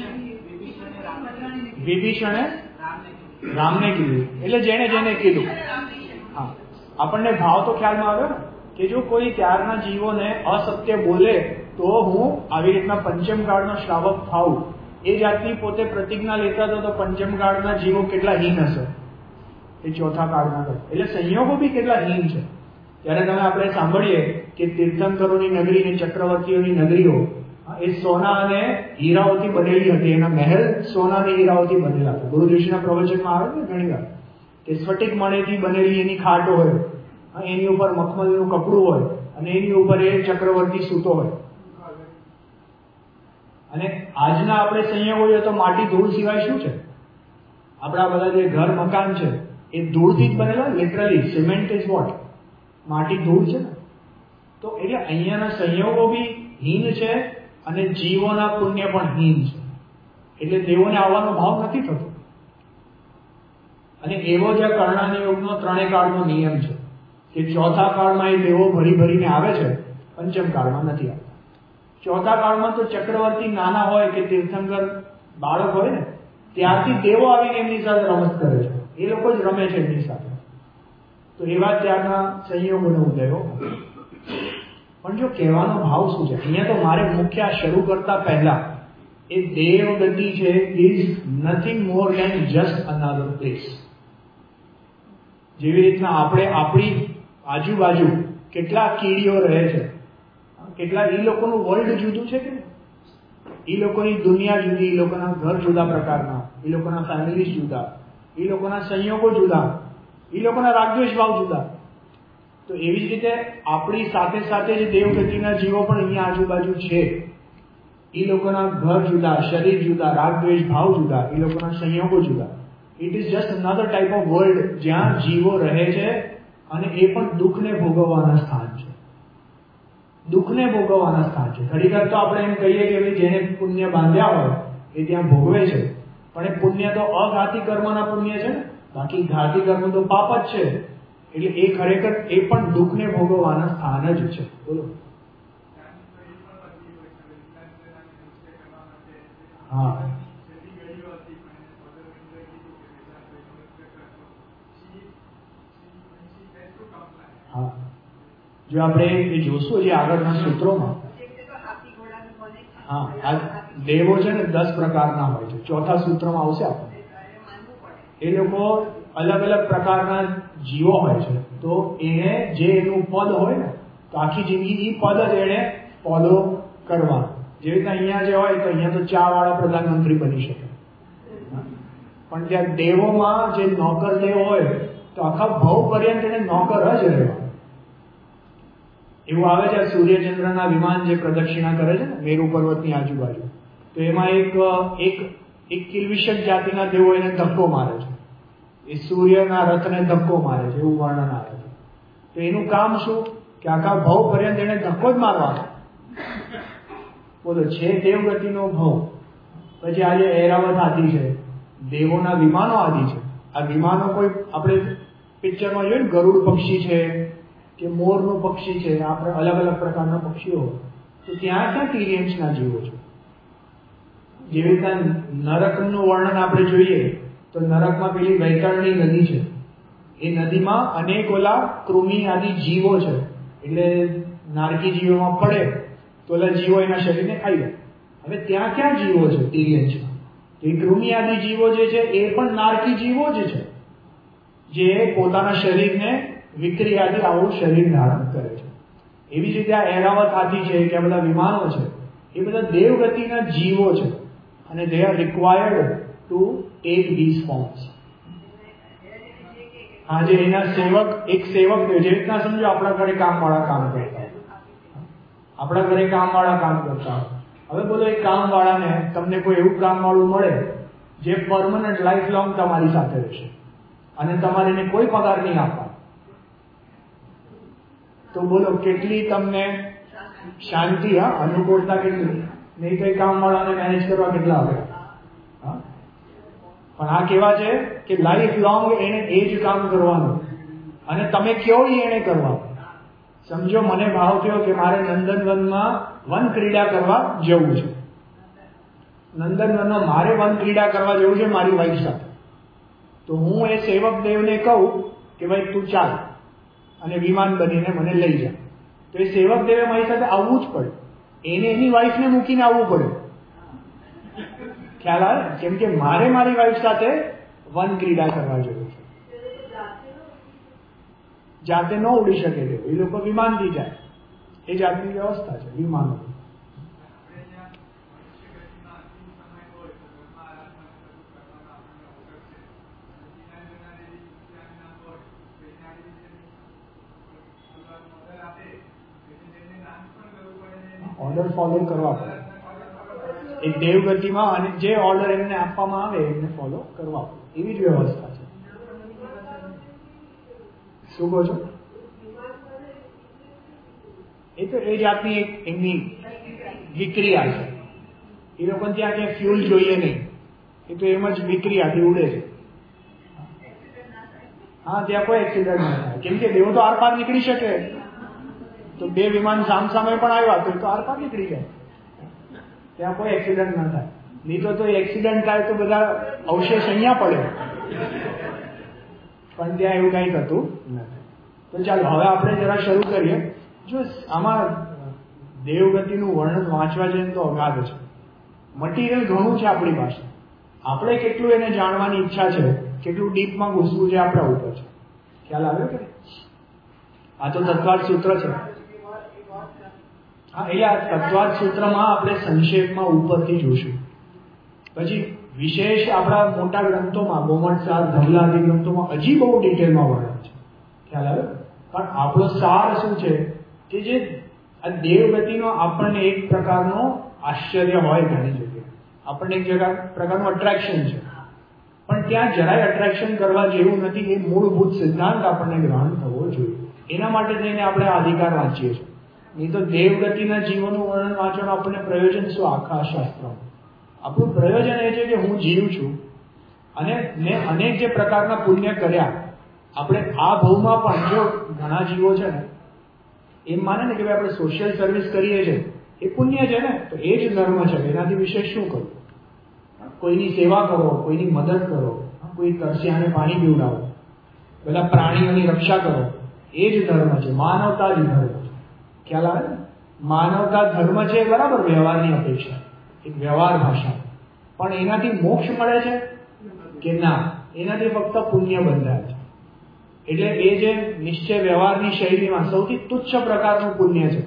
વિભીષણે રામને કીધું, એટલે જેને જેને કીધું. હા, આપણને ભાવ તો ખ્યાલમાં આવ્યો ને કે જો કોઈ ત્યારના જીવોને અસત્ય બોલે તો હું આવી રીતના પંચમ કાળનો શ્રાવક થાઉં, એ જાતની પોતે પ્રતિજ્ઞા લેતા હતો. તો પંચમ કાળના જીવો કેટલા હીન હશે એ ચોથા કાળના. એટલે સંયોગો બી કેટલા હીન છે. ત્યારે તમે આપણે સાંભળીએ કે તીર્થંકરોની નગરી ને ચક્રવર્તીઓની નગરીઓ એ સોના અને હીરાઓથી બનેલી હતી, એના મહેલ સોના અને હીરાઓથી બનેલા હતા. ગુરુ જોશીના પ્રવચનમાં આવે ને ઘણી વાર કે સ્ફટિક મણેથી બનેલી એની ખાટ હોય, એની ઉપર મખમલનું કપડું હોય અને એની ઉપર એ ચક્રવર્તી સૂતો હોય. અને આજના આપણે સંયોગો જોઈએ તો માટી ધૂળ સિવાય શું છે? આપણા બધા જે ઘર મકાન છે એ ધૂળથી જ બનેલા, લિટરલી સિમેન્ટ ઇઝ વોટ, માટી ધૂળ છે ને. તો એટલે અહીંયાના સંયોગો બી હીન છે અને જીવોના પુણ્ય પણ હીન છે, એટલે દેવોને આવવાનો ભાવ નથી થતો. અને એવો જ કર્ણાની યોગનો ત્રણેય કાળનો નિયમ છે કે ચોથા કાળમાં એ દેવો ભરી ભરીને આવે છે, પંચમ કાળમાં નથી આવતા. ચોથા કાળમાં તો ચક્રવર્તી નાના હોય કે તીર્થંકર બાળક હોય ને ત્યારથી દેવો આવીને એમની સાથે રમત કરે છે, એ લોકો જ રમે છે એમની સાથે. તો એવા ત્યારના સંયોગોનો ઉદયો. પણ જો કહેવાનો ભાવ શું છે અહીંયા, તો મારે મુખ્ય શરૂ કરતા પહેલા એ દેવ ગતિ છે is nothing more than just another place. જેવી રીતના આપણે આપણી આજુબાજુ કેટલા કીડીઓ રહે છે, કેટલા એ લોકોનું વર્લ્ડ જુદું છે કે એ લોકોની દુનિયા જુદી, એ લોકોના ઘર જુદા પ્રકારના, એ લોકોના ફેમિલીઝ જુદા, એ લોકોના સંયોગો જુદા, એ લોકોના રાગદ્વેષ ભાવ જુદા. તો એવી જ રીતે આપણી સાથે સાથે જે દેવગતિના જીવો પણ અહીંયા આજુબાજુ છે, એ લોકોના ઘર જુદા, શરીર જુદા, રાગદ્વેષ ભાવ જુદા, એ લોકોના સંયોગો જુદા. It is just another type of world જ્યાં જીવો રહે છે અને એ પણ દુઃખને ભોગવવાના સ્થાન છે. દુઃખને ભોગવવાના સ્થાન છે. ખરેખર તો આપણે એમ કહીએ કે ભાઈ જેને પુણ્ય બાંધ્યા હોય એ ત્યાં ભોગવે છે, પણ એ પુણ્ય તો અઘાતી કર્મના પુણ્ય છે ને, બાકી ઘાતી કર્મ તો પાપ જ છે. એટલે એ ખરેખર એ પણ દુઃખને ભોગવવાના સ્થાન જ છે. બોલો. હા હા જો આપણે એ જોશું જે આગળના સૂત્રોમાં, હા આ દેવો છે ને દસ પ્રકારના હોય છે. ચોથા સૂત્રમાં આવશે આપણે. એ લોકો અલગ અલગ પ્રકારના જીવો હોય છે. તો એને જે એનું પદ હોય ને, તો આખી જિંદગી એ પદ જ એને ફોલો કરવા. જેવી રીતે અહીંયા જે હોય તો અહીંયા તો ચા વાળા પ્રધાનમંત્રી બની શકે, પણ ત્યાં દેવોમાં જે નોકર દેવ હોય તો આખા ભવ પર્યંત એને નોકર જ રહેવા. એવું આવે છે સૂર્યચંદ્રના વિમાન જે પ્રદક્ષિણા કરે છે ને મેરુ પર્વતની આજુબાજુ, તો એમાં એક એક એક કિલ્વિશક જાતિના દેવો એને ધક્કો મારે છે. એ સૂર્યના રથને ધક્કો મારે છે, એવું વર્ણન આવે છે. તો એનું કામ શું કે આખા ભવ પર્યંત એને ધક્કો જ મારવાનો. બોલો, છે દેવગતિનો ભવ. પછી આજે એરાવત આદિ છે, દેવોના વિમાનો આદિ છે. આ વિમાનો કોઈ આપણે પિક્ચરમાં જોઈએ ને, ગરુડ પક્ષી છે કે મોરનું પક્ષી છે, આપણે અલગ અલગ પ્રકારના પક્ષીઓ, તો ત્યાં ક્યાં તિર્યંશના જીવો છે. જેવી રીતે નરકનું વર્ણન આપણે જોઈએ તો નરકમાં પેલી વૈતરણી નદી છે, એ નદીમાં અનેક ઓલા કૃમિ આદિ જીવો છે. એટલે નારકી જીવોમાં પડે તો ઓલા જીવો એના શરીરને ખાઈ જાય. હવે ત્યાં ક્યાં જીવો છે તિર્યંશમાં? તો એ કૃમિ આદિ જીવો જે છે એ પણ નારકી જીવો જ છે, જે પોતાના શરીરને વિક્રી આદિ આવું શરીર ધારણ કરે છે. એવી જ રીતે આ એરાવત હાથી છે કે આ બધા વિમાનો છે, એ બધા દેવગતિના જીવો છે અને they are required to take these forms. આજે એના સેવક, એક સેવક જે રીતના સમજો આપણા ઘરે કામવાળા કામ કરતા, આપણા ઘરે કામવાળા કામ કરતા. હવે બોલો, એક કામવાળાને તમને કોઈ એવું કામવાળું મળે જે પરમનન્ટ લાઈફ લોંગ તમારી સાથે રહેશે અને તમારે એને કોઈ પગાર નહીં આપવા, તો બોલો કેટલી તમને શાંતિ, હા અનુકૂળતા કેટલી. નહીં તો એ કામવાળાને મેનેજ કરવા કેટલા આવે. હા, પણ આ કેવા છે કે લાઈફ લોંગ એને એ જ કામ કરવાનું અને તમે કયો એ એને કરવાનું. સમજો મને ભાવ થયો કે મારે નંદનવનમાં વન ક્રીડા કરવા જવું છે. નંદનવનમાં મારે વન ક્રીડા કરવા જવું છે મારી વાઈફ સાથે. તો હું એ સેવક દેવને કહું કે ભાઈ તું ચાલ અને વિમાન બનીને મને લઈ જા. તો એ સેવક દેવે મારી સાથે આવવું જ પડે. એને એની વાઈફને મૂકીને આવવું પડે. ખ્યાલ આવે? કેમ કે મારે મારી વાઈફ સાથે વન ક્રીડા કરવા જવું છે. જાતે ન ઉડી શકે તેવું, એ લોકો વિમાનથી જાય. એ જાતની વ્યવસ્થા છે વિમાનો. ઓર્ડર ફોલો કરવા પડે. એક દેવગતિમાં અને જે ઓર્ડર એમને આપવામાં આવે એમને ફોલો કરવા પડે, એવી જ વ્યવસ્થા છે. શું કહો છો? એ તો એ જાતની એક એમની વિક્રિયા છે. એ લોકોને ત્યાં ક્યાંય ફ્યુલ જોઈએ નહીં, એ તો એમ જ વિક્રિયાથી ઉડે છે. હા, ત્યાં કોઈ એક્સિડન્ટ ના થાય, કેમ કે દેવો તો આર પાર નીકળી શકે. તો બે વિમાન સામસામે પણ આવ્યા તો આર પાર નીકળી જાય, ત્યાં કોઈ એક્સિડન્ટ ના થાય. નહીં તો એક્સિડન્ટ થાય તો બધા અવશેષ અહીંયા પડે, પણ ત્યાં એવું કઈ થતું નથી. તો ચાલો હવે આપણે જરા શરૂ કરીએ. જો આમાં દેવગતિનું વર્ણન વાંચવા જઈએ તો અગાધ છે, મટીરિયલ ઘણું છે આપણી પાસે. આપણે કેટલું એને જાણવાની ઈચ્છા છે, કેટલું ડીપમાં ઘૂસવું છે આપણા ઉપર છે. ખ્યાલ આવ્યો કે? આ તો તત્વાર્થ સૂત્ર છે. હા, એટલે આ તત્વાર્થ સૂત્રમાં આપણે સંક્ષેપમાં ઉપરથી જોશું. પછી વિશેષ આપણા મોટા ગ્રંથોમાં, ગોમટસાર, ધવલાદિ ગ્રંથોમાં હજી બહુ ડિટેલમાં વર્ણન છે. ખ્યાલ આવે? પણ આપણો સાર શું છે કે જે આ દેવગતિનો આપણને એક પ્રકારનો આશ્ચર્ય હોય ઘણી જગ્યાએ, આપણને એક જગા પ્રકારનું અટ્રેક્શન છે, પણ ત્યાં જરાય અટ્રેક્શન કરવા જેવું નથી. એ મૂળભૂત સિદ્ધાંત આપણને ગ્રહણ થવો જોઈએ. એના માટે થઈને આપણે આ અધિકાર વાંચીએ છીએ. નહીં તો દેવગતિના જીવનનું વર્ણન વાંચવાનું આપણને પ્રયોજન શું આખા શાસ્ત્રમાં? આપણું પ્રયોજન એ છે કે હું જીવ છું અને મેં અનેક જે પ્રકારના પુણ્ય કર્યા, આપણે આ ભાવમાં પણ જો ઘણા જીવો છે ને એમ માને ને કે ભાઈ આપણે સોશિયલ સર્વિસ કરીએ છીએ એ પુણ્ય છે ને, તો એ જ ધર્મ છે. એનાથી વિશેષ શું કરવું? કોઈની સેવા કરો, કોઈની મદદ કરો, કોઈ તરસ્યાને પાણી પીવડાવો, પેલા પ્રાણીઓની રક્ષા કરો, એ જ ધર્મ છે. માનવતા જ ધર્મ છે. ખ્યાલ આવે ને? માનવતા ધર્મ છે બરાબર, વ્યવહારની અપેક્ષા, એક વ્યવહાર ભાષા. પણ એનાથી મોક્ષ મળે છે કે ના? એનાથી ફક્ત પુણ્ય બંધાય છે. એટલે એ જે નિશ્ચય વ્યવહારની શૈલીમાં સૌથી તુચ્છ પ્રકારનું પુણ્ય છે.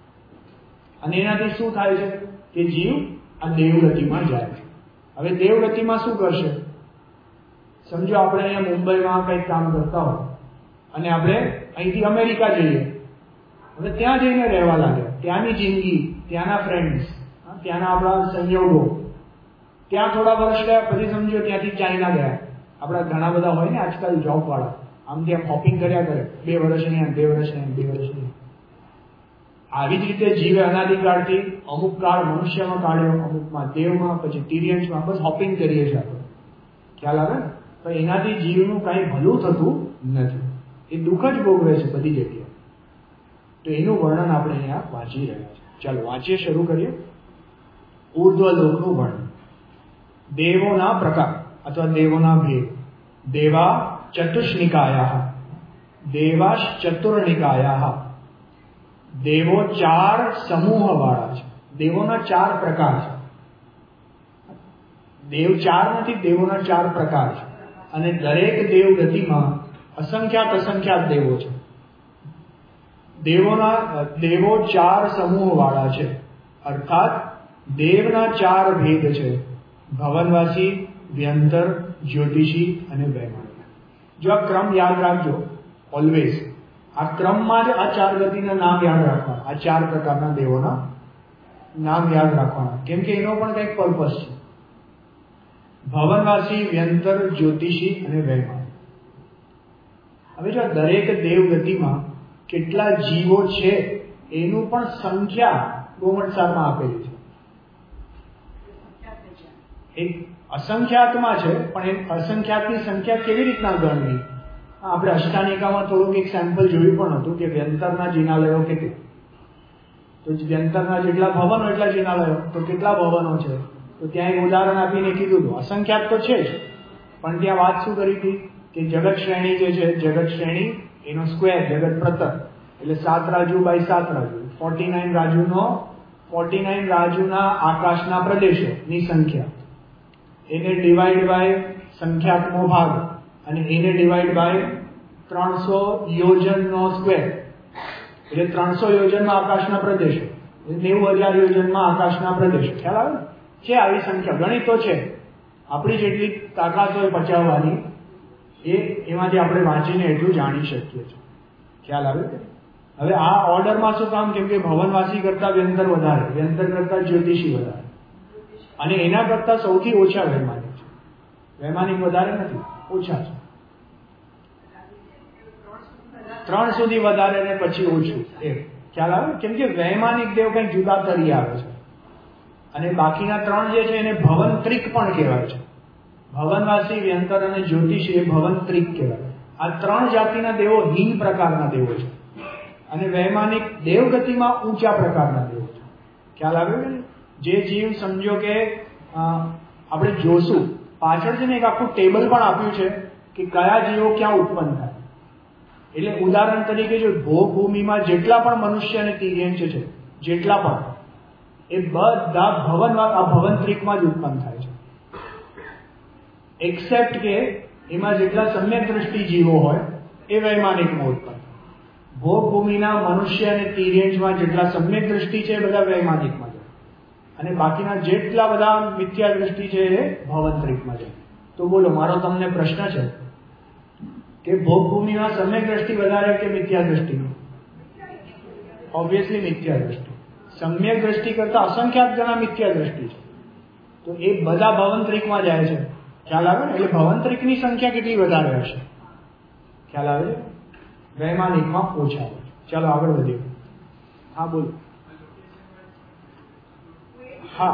અને એનાથી શું થાય છે કે જીવ આ દેવગતિમાં જાય છે. હવે દેવગતિમાં શું કરશે? સમજો આપણે અહીંયા મુંબઈમાં કંઈક કામ કરતા હોય અને આપણે અહીંથી અમેરિકા જઈએ. હવે ત્યાં જઈને રહેવા લાગ્યા, ત્યાંની જિંદગી, ત્યાંના ફ્રેન્ડ્સ, ત્યાંના આપણા સંયોગો, ત્યાં થોડા વર્ષ ગયા, પછી સમજો ત્યાંથી ચાઇના ગયા. આપણા ઘણા બધા હોય ને આજકાલ જોબ વાળા, આમ ત્યાં હોપિંગ કર્યા કરે, બે વર્ષ અહીંયા, બે વર્ષ અહીંયા, બે વર્ષ અહીંયા. આવી જ રીતે જીવે અનાદિકાળથી અમુક કાળ મનુષ્યમાં કાઢ્યો, અમુકમાં દેવમાં, પછી તિર્યંશમાં, બસ હોપિંગ કરીએ છીએ આપણે. ખ્યાલ આવે ને? પણ એનાથી જીવનું કાંઈ ભલું થતું નથી. એ દુઃખ જ ભોગવે છે બધી જગ્યાએ. તો એનું વર્ણન આપણે અહીંયા વાંચી રહ્યા છીએ. ચાલો વાંચીએ, શરૂ કરીએ. ઉર્ધ્વલોકનું વર્ણન. દેવોના પ્રકાર અથવા દેવોના ભેદ. દેવા ચતુષ્નિકાયા, દેવાશ ચતુર્નિકાયા. દેવો ચાર સમૂહ વાળા છે. દેવોના ચાર પ્રકાર છે. દેવ ચાર નથી, દેવોના ચાર પ્રકાર છે. અને દરેક દેવ ગતિમાં અસંખ્યાત અસંખ્યાત દેવો છે. દેવોના દેવો ચાર સમૂહ વાળા છે. અર્થાત દેવના ચાર ભેદ છે: ભવનવાસી, વ્યંતર, જ્યોતિષી અને વૈમાનિક. જો આ ક્રમ યાદ રાખજો ઓલવેઝ. આ ક્રમમાં જ આ ચાર ગતિના નામ યાદ રાખવાના, આ ચાર પ્રકારના દેવોના નામ યાદ રાખવાના, કેમ કે એનો પણ કંઈક પર્પસ છે. ભવનવાસી, વ્યંતર, જ્યોતિષી અને વૈમાનિક. હવે જો દરેક દેવ ગતિમાં કેટલા જીવો છે એનું પણ સંખ્યા ગોમટસારમાં આપેલી છે. એક અસંખ્યાતમાં છે, પણ એ અસંખ્યાતની સંખ્યા કેવી રીતના ગણવી? આપણે અષ્ટાનિકામાં થોડુંક એક સેમ્પલ જોયું પણ હતું કે વ્યંતરના જિનાલયો કેટલા. તો વ્યંતરના જેટલા ભવનો એટલા જિનાલયો, તો કેટલા ભવનો છે? તો ત્યાં એક ઉદાહરણ આપીને કીધું હતું અસંખ્યાત તો છે જ, પણ ત્યાં વાત શું કરી હતી કે જગત શ્રેણી જે છે, જગત શ્રેણી એનો સ્ક્વેર, જગત પ્રતર, એટલે સાત રાજુ બાય સાત રાજુ, ફોર્ટી નાઇન રાજુનો ફોર્ટી નાઇન રાજુના આકાશના પ્રદેશોની સંખ્યા, એને ડિવાઈડ બાય સંખ્યાત્મક ભાગ, અને એને ડિવાઈડ બાય ત્રણસો યોજનનો સ્ક્વેર, એટલે ત્રણસો યોજનમાં આકાશના પ્રદેશો, નેવું હજાર યોજનમાં આકાશના પ્રદેશો. ખ્યાલ આવે ને? છે આવી સંખ્યા, ગણિતો છે. આપણી જેટલી તાકાત હોય પચાવવાની, એ એમાંથી આપણે વાંચીને એટલું જાણી શકીએ છીએ. ખ્યાલ આવે? હવે આ ઓર્ડરમાં શું કામ? કેમ કે ભવનવાસી કરતા વ્યંતર વધારે, વ્યંતર કરતા જ્યોતિષી વધારે, અને એના કરતા સૌથી ઓછા વૈમાનિક છે. વૈમાનિક વધારે નથી, ઓછા છે. ત્રણ સુધી વધારે ને પછી ઓછું, એ ખ્યાલ આવે? કેમ કે વૈમાનિક દેવ કંઈક જુદા તરી આવે છે, અને બાકીના ત્રણ જે છે એને ભવનત્રિક પણ કહેવાય છે. ભવનવાસી, વ્યંતર અને જ્યોતિષી એ ભવનત્રિક કહેવાય. આ ત્રણ જાતિના દેવો હીન પ્રકારના દેવો છે, અને વૈમાનિક દેવગતિમાં ઊંચા પ્રકારના દેવો છે. ખ્યાલ આવ્યો ને? જે જીવ સમજો કે આપણે જોશું પાછળ છે ને એક આખું ટેબલ પણ આપ્યું છે કે કયા જીવો ક્યાં ઉત્પન્ન થાય. એટલે ઉદાહરણ તરીકે જો ભોગભૂમિમાં જેટલા પણ મનુષ્ય અને તિર્યંશ છે, જેટલા પણ, એ બધા ભવન આ ભવનત્રિકમાં જ ઉત્પન્ન થાય છે. એક્સેપ્ટ કે એમાં જેટલા સમ્યક દ્રષ્ટિ જીવો હોય એ વૈમાનિકમાં ઉત્પન્ન. ભોગ ભૂમિના મનુષ્ય અને તિર્યંશમાં જેટલા સમ્યક દ્રષ્ટિ છે એ બધા વૈમાનિકમાં જાય, અને બાકીના જેટલા બધા મિથ્યા દ્રષ્ટિ છે એ ભાવંતરિકમાં જાય. તો બોલો, મારો તમને પ્રશ્ન છે કે ભોગ ભૂમિમાં સમ્યક દ્રષ્ટિ વધારે કે મિથ્યા દ્રષ્ટિ? ઓબ્વિયસલી મિથ્યા દ્રષ્ટિ. સમ્યક દ્રષ્ટિ કરતા અસંખ્યાત ગણા મિથ્યા દ્રષ્ટિ છે, તો એ બધા ભાવંતરિકમાં જાય છે. ખ્યાલ આવે ને? એટલે ભાવંતરિકની સંખ્યા કેટલી વધારે હશે? ખ્યાલ આવે? વૈમાનિકમાં ઓછા આવે. ચાલો આગળ વધીએ. હા બોલો. હા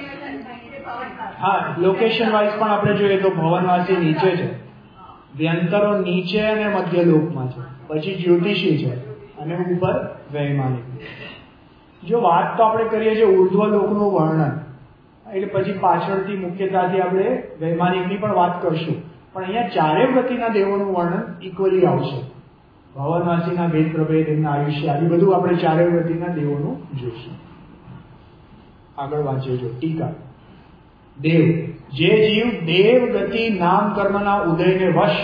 હા લોકેશન વાઇઝ પણ આપણે જોઈએ તો ભવનવાસી નીચે છે, વ્યંતરો નીચે અને મધ્યલોકમાં છે, પછી જ્યોતિષી છે, અને ઉપર વૈમાનિક. જો વાત તો આપણે કરીએ છીએ ઉર્ધ્વલોકનું વર્ણન, એટલે પછી પાછળથી મુખ્યતાથી આપણે વૈમાનિકની પણ વાત કરશું, પણ અહીંયા ચારે ગતિના દેવોનું વર્ણન ઇક્વલી આવશે. ભવનવાસીના ભેદ પ્રભેદ, એમના આયુષ્ય, આવી બધું આપણે ચારે ગતિના દેવોનું જોઈશું. આગળ વાંચીએ જો ટીકા. દેવ, જે જીવ દેવ ગતિ નામ કર્મના ઉદયને વશ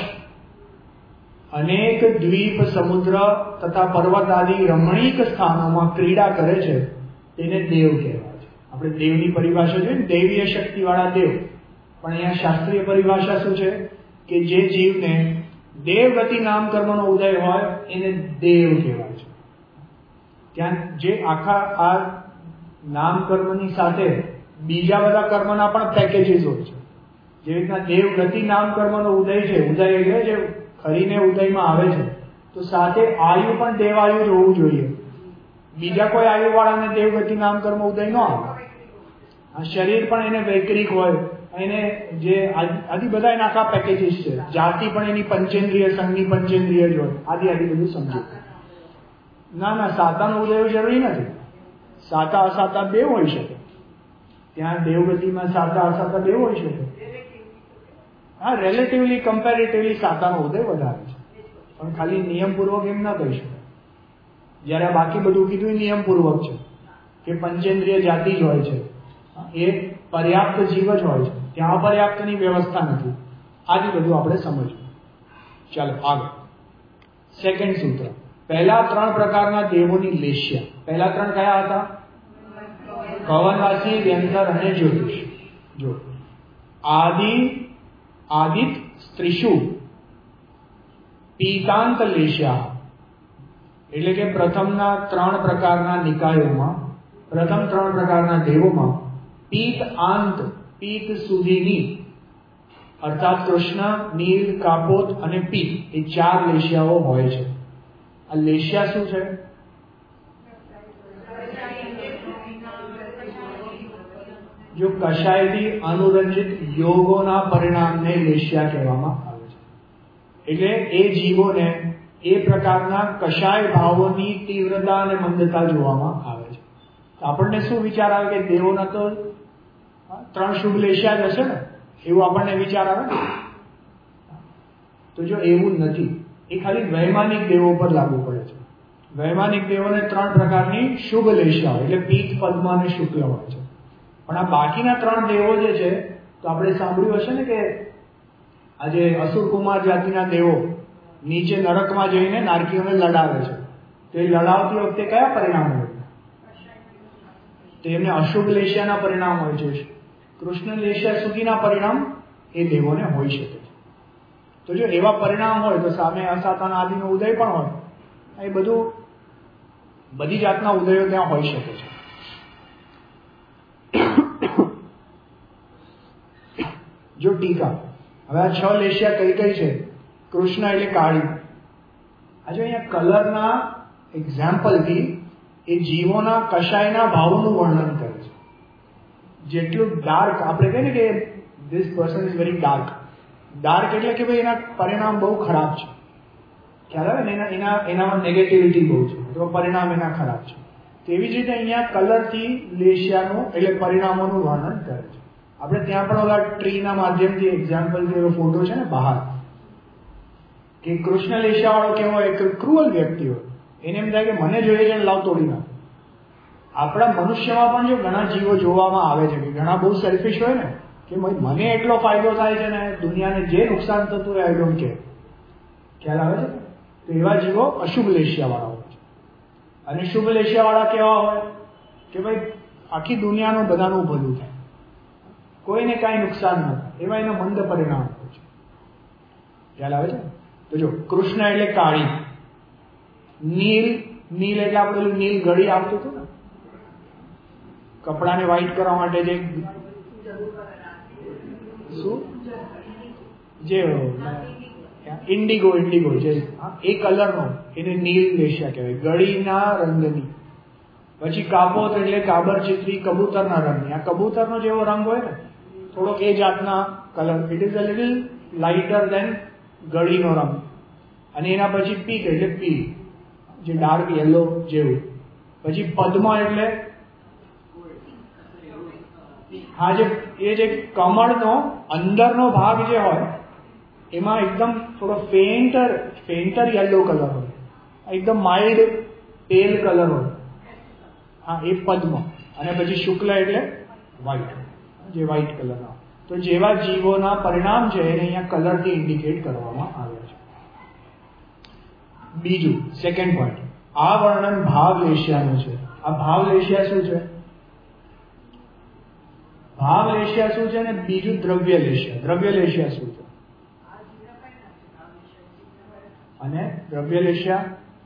અનેક દ્વીપ, સમુદ્ર તથા પર્વત આદિ રમણીક સ્થાનોમાં ક્રીડા કરે છે તેને દેવ કહેવાય છે. આપણે દેવની પરિભાષા જોઈએ ને, દૈવીય શક્તિ વાળા દેવ, પણ અહીંયા શાસ્ત્રીય પરિભાષા શું છે કે જે જીવને દેવ ગતિ નામ કર્મનો ઉદય હોય એને દેવ કહેવાય છે. ત્યાં જે આખા આ નામ કર્મની સાથે બીજા બધા કર્મના પણ પેકેજીસ હોય છે. જેવી રીતના દેવ ગતિ નામ કર્મનો ઉદય છે, ઉદય એટલે જે ખરીને ઉદયમાં આવે છે, તો સાથે આયુ પણ દેવાયુ જ હોવું જોઈએ. બીજા કોઈ આયુ વાળાને દેવગતિ નામ કર્મ ઉદય ન આવે. આ શરીર પણ એને વૈકરિક હોય, એને જે આદિ બધા એના આખા પેકેજીસ છે. જાતિ પણ એની પંચેન્દ્રિય, સંઘની પંચેન્દ્રિય જ હોય, આદિ આદિ બધું સમજો. ના ના સાતાનો ઉદય જરૂરી નથી. સાતા અસાતા બે હોઈ શકે. ત્યાં દેવગતિમાં સાતા અસાતા બે હોઈ શકે. હા, રિલેટિવલી કમ્પેરેટિવલી સાતાનો ઉદય વધારે છે, પણ ખાલી નિયમપૂર્વક એમ ના કહી શકાય. જયારે આ બાકી બધું કીધું નિયમપૂર્વક છે કે પંચેન્દ્રિય જાતિ જ હોય છે, એ પર્યાપ્ત જીવ જ હોય છે, ત્યાં અપર્યાપ્તની વ્યવસ્થા નથી. આદિ બધું આપણે સમજવું. ચાલો આગળ. સેકન્ડ સૂત્ર. પહેલા ત્રણ પ્રકારના દેવોની લેશ્યા. પહેલા ત્રણ કયા હતા? ભવનવાસી, વ્યંતર અને જ્યોતિષ. જો આદિ આદિત સ્ત્રીશુ પીતાંત લેશ્યા, એટલે કે પ્રથમના ત્રણ પ્રકારના નિકાયોમાં, પ્રથમ ત્રણ પ્રકારના દેવોમાં પીત આંત, પીત સુધીની, અર્થાત કૃષ્ણ, નીલ, કાપોત અને પીત, એ ચાર લેશ્યાઓ હોય છે. આ લેશ્યા શું છે? જો કશાયથી અનુરંજિત યોગોના પરિણામને લેશ્યા કહેવામાં આવે છે. એટલે એ જીવોને એ પ્રકારના કશાય ભાવોની તીવ્રતા અને મંદતા જોવામાં આવે છે. આપણને શું વિચાર આવે કે દેવોના તો ત્રણ શુભ લેશ્યા જ હશે ને, એવું આપણને વિચાર આવે ને. તો જો એવું નથી, એ ખાલી વૈમાનિક દેવો પર લાગુ પડે છે. વૈમાનિક દેવોને ત્રણ પ્રકારની શુભ લેશ્યા હોય, એટલે પીત, પદ્મ અને શુક્લ હોય છે. પણ આ બાકીના ત્રણ દેવો જે છે, તો આપણે સાંભળ્યું હશે ને કે આજે અસુરકુમાર જાતિના દેવો નીચે નરકમાં જઈને નારકીઓને લડાવે છે. તો એ લડાવતી વખતે કયા પરિણામ હોય? તો એમને અશુભ લેશ્યાના પરિણામ હોય છે. કૃષ્ણ લેશ્યા સુધીના પરિણામ એ દેવોને હોઈ શકે છે. તો જો એવા પરિણામ હોય તો સામે અસાતાના આદિનો ઉદય પણ હોય. એ બધું બધી જાતના ઉદયો ત્યાં હોઈ શકે છે. જો ટીકા. હવે આ છ લેશ્યા કઈ કઈ છે? કૃષ્ણ એટલે કાળી. આજે અહીંયા કલરના એક્ઝામ્પલથી એ જીવોના કશાયના ભાવોનું વર્ણન કરે છે. જેટલું ડાર્ક, આપણે કહીએ ને કે this person is very dark. Dark એટલે કે ભાઈ એના પરિણામ બહુ ખરાબ છે. ખ્યાલ આવે ને? એના એના એનામાં નેગેટિવિટી બહુ છે, તો પરિણામ એના ખરાબ છે. તેવી જ રીતે અહીંયા કલરથી લેશ્યાનું એટલે પરિણામોનું વર્ણન કરે છે. આપણે ત્યાં પણ ઓલા ટ્રીના માધ્યમથી એક્ઝામ્પલથી એવો ફોટો છે ને બહાર, કે કૃષ્ણ લેશ્યા વાળો કેવો હોય? એક ક્રુઅલ વ્યક્તિ હોય. એને એમ થાય કે મને જોઈએ છે લાવ તોડી નાખો. આપણા મનુષ્યમાં પણ જો ઘણા જીવો જોવામાં આવે છે કે ઘણા બહુ સેલ્ફિશ હોય ને, કે મને એટલો ફાયદો થાય છે ને, દુનિયાને જે નુકસાન થતું હોય આઈ ડોન્ટ કેર. ખ્યાલ આવે છે? તો એવા જીવો અશુભ લેશિયા વાળા હોય છે. અને શુભ લેશિયા વાળા કેવા હોય કે ભાઈ આખી દુનિયાનું બધાનું ભલું થાય, કોઈને કાંઈ નુકસાન ન થાય, એવા એના મંદ પરિણામ હોય છે. ખ્યાલ આવે છે? તો જો કૃષ્ણ એટલે કાળી, નીલ, નીલ એટલે આપણે પેલું નીલ ગળી આવતું હતું ને કપડાને વ્હાઈટ કરવા માટે, જે શું જે ઇન્ડિગો ઇન્ડિગો જે એ કલરનો, એને નીલ લેશિયા કહેવાય, ગળીના રંગની. પછી કાબોત એટલે કાબર ચિત્રી, કબૂતરના રંગની. આ કબૂતરનો જેવો રંગ હોય ને થોડોક એ જાતના colour, it is a little lighter than ગળીનો રંગ. અને એના પછી પીક એટલે પી, જે ડાર્ક યલો જેવું. પછી પદ્મ એટલે હા જે એ જે કમળનો અંદરનો ભાગ જે હોય એમાં એકદમ થોડો ફેન્ટર ફેન્ટર યલો કલર હોય, એકદમ માઇલ્ડ પેલ કલર હોય. હા એ પદ્મ. અને પછી શુક્લ એટલે વ્હાઈટ, જે વ્હાઈટ કલરના. તો જેવા જીવોના પરિણામ છે એને અહીંયા કલરથી ઇન્ડિકેટ કરવામાં આવે છે. બીજું સેકન્ડ પોઈન્ટ, આ વર્ણન ભાવ લેશિયાનું છે. આ ભાવ લેશિયા શું છે? ભાવ લેશિયા શું છે? અને બીજું દ્રવ્ય લેશિયા. દ્રવ્ય લેશિયા શું છે? અને દ્રવ્ય લેશિયા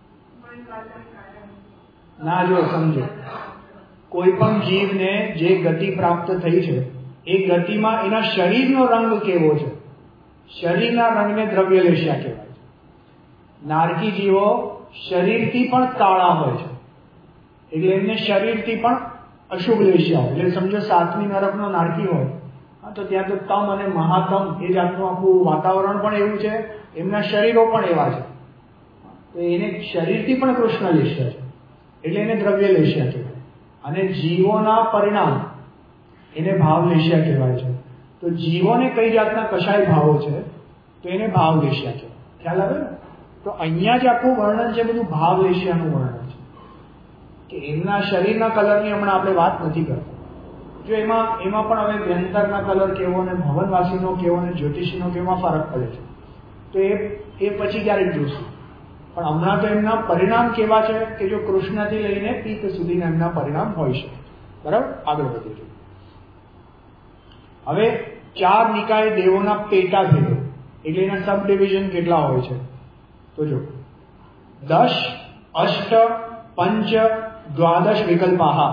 ના, જો સમજો, કોઈ પણ જીવને જે ગતિ પ્રાપ્ત થઈ છે એ ગતિમાં એના શરીરનો રંગ કેવો છે, શરીરના રંગને દ્રવ્ય લેશિયા કહેવાય છે. નારકી જીવો શરીરથી પણ કાળા હોય છે, એટલે એમને શરીરથી પણ અશુભ લેશિયા હોય. એટલે સમજો સાતમી નરકનો નારકી હોય તો ત્યાં તો તમ અને મહાતમ એ જાતનું આખું વાતાવરણ પણ એવું છે, એમના શરીરો પણ એવા છે, તો એને શરીરથી પણ કૃષ્ણ લેશિયા છે, એટલે એને દ્રવ્ય લેશિયા કહેવાય. અને જીવોના પરિણામ એને ભાવ લેશિયા કહેવાય છે. તો જીવોને કઈ જાતના કશાય ભાવો છે તો એને ભાવ લેશિયા કહેવાય. ખ્યાલ આવે ને? તો અહીંયા જ આખું વર્ણન છે બધું ભાવ લેશિયાનું વર્ણન છે, કે એમના શરીરના કલરની હમણાં આપણે વાત નથી કરતા. જો એમાં એમાં પણ હવે વ્યંતરના કલર કેવો અને ભવનવાસીનો કેવો અને જ્યોતિષીનો કેવો ફરક પડે છે, તો એ એ પછી ક્યારેક જોશું. પણ હમણાં તો એમના પરિણામ કેવા છે કે જો કૃષ્ણથી લઈને પીક સુધીના એમના પરિણામ હોય છે. બરાબર? આગળ વધીએ. હવે ચાર નિકાય દેવોના પેટા ભેદો એટલે એના સબ ડિવિઝન કેટલા હોય છે તો જો દશ, અષ્ટ, પંચ, દ્વાદશ વિકલ્પાહ,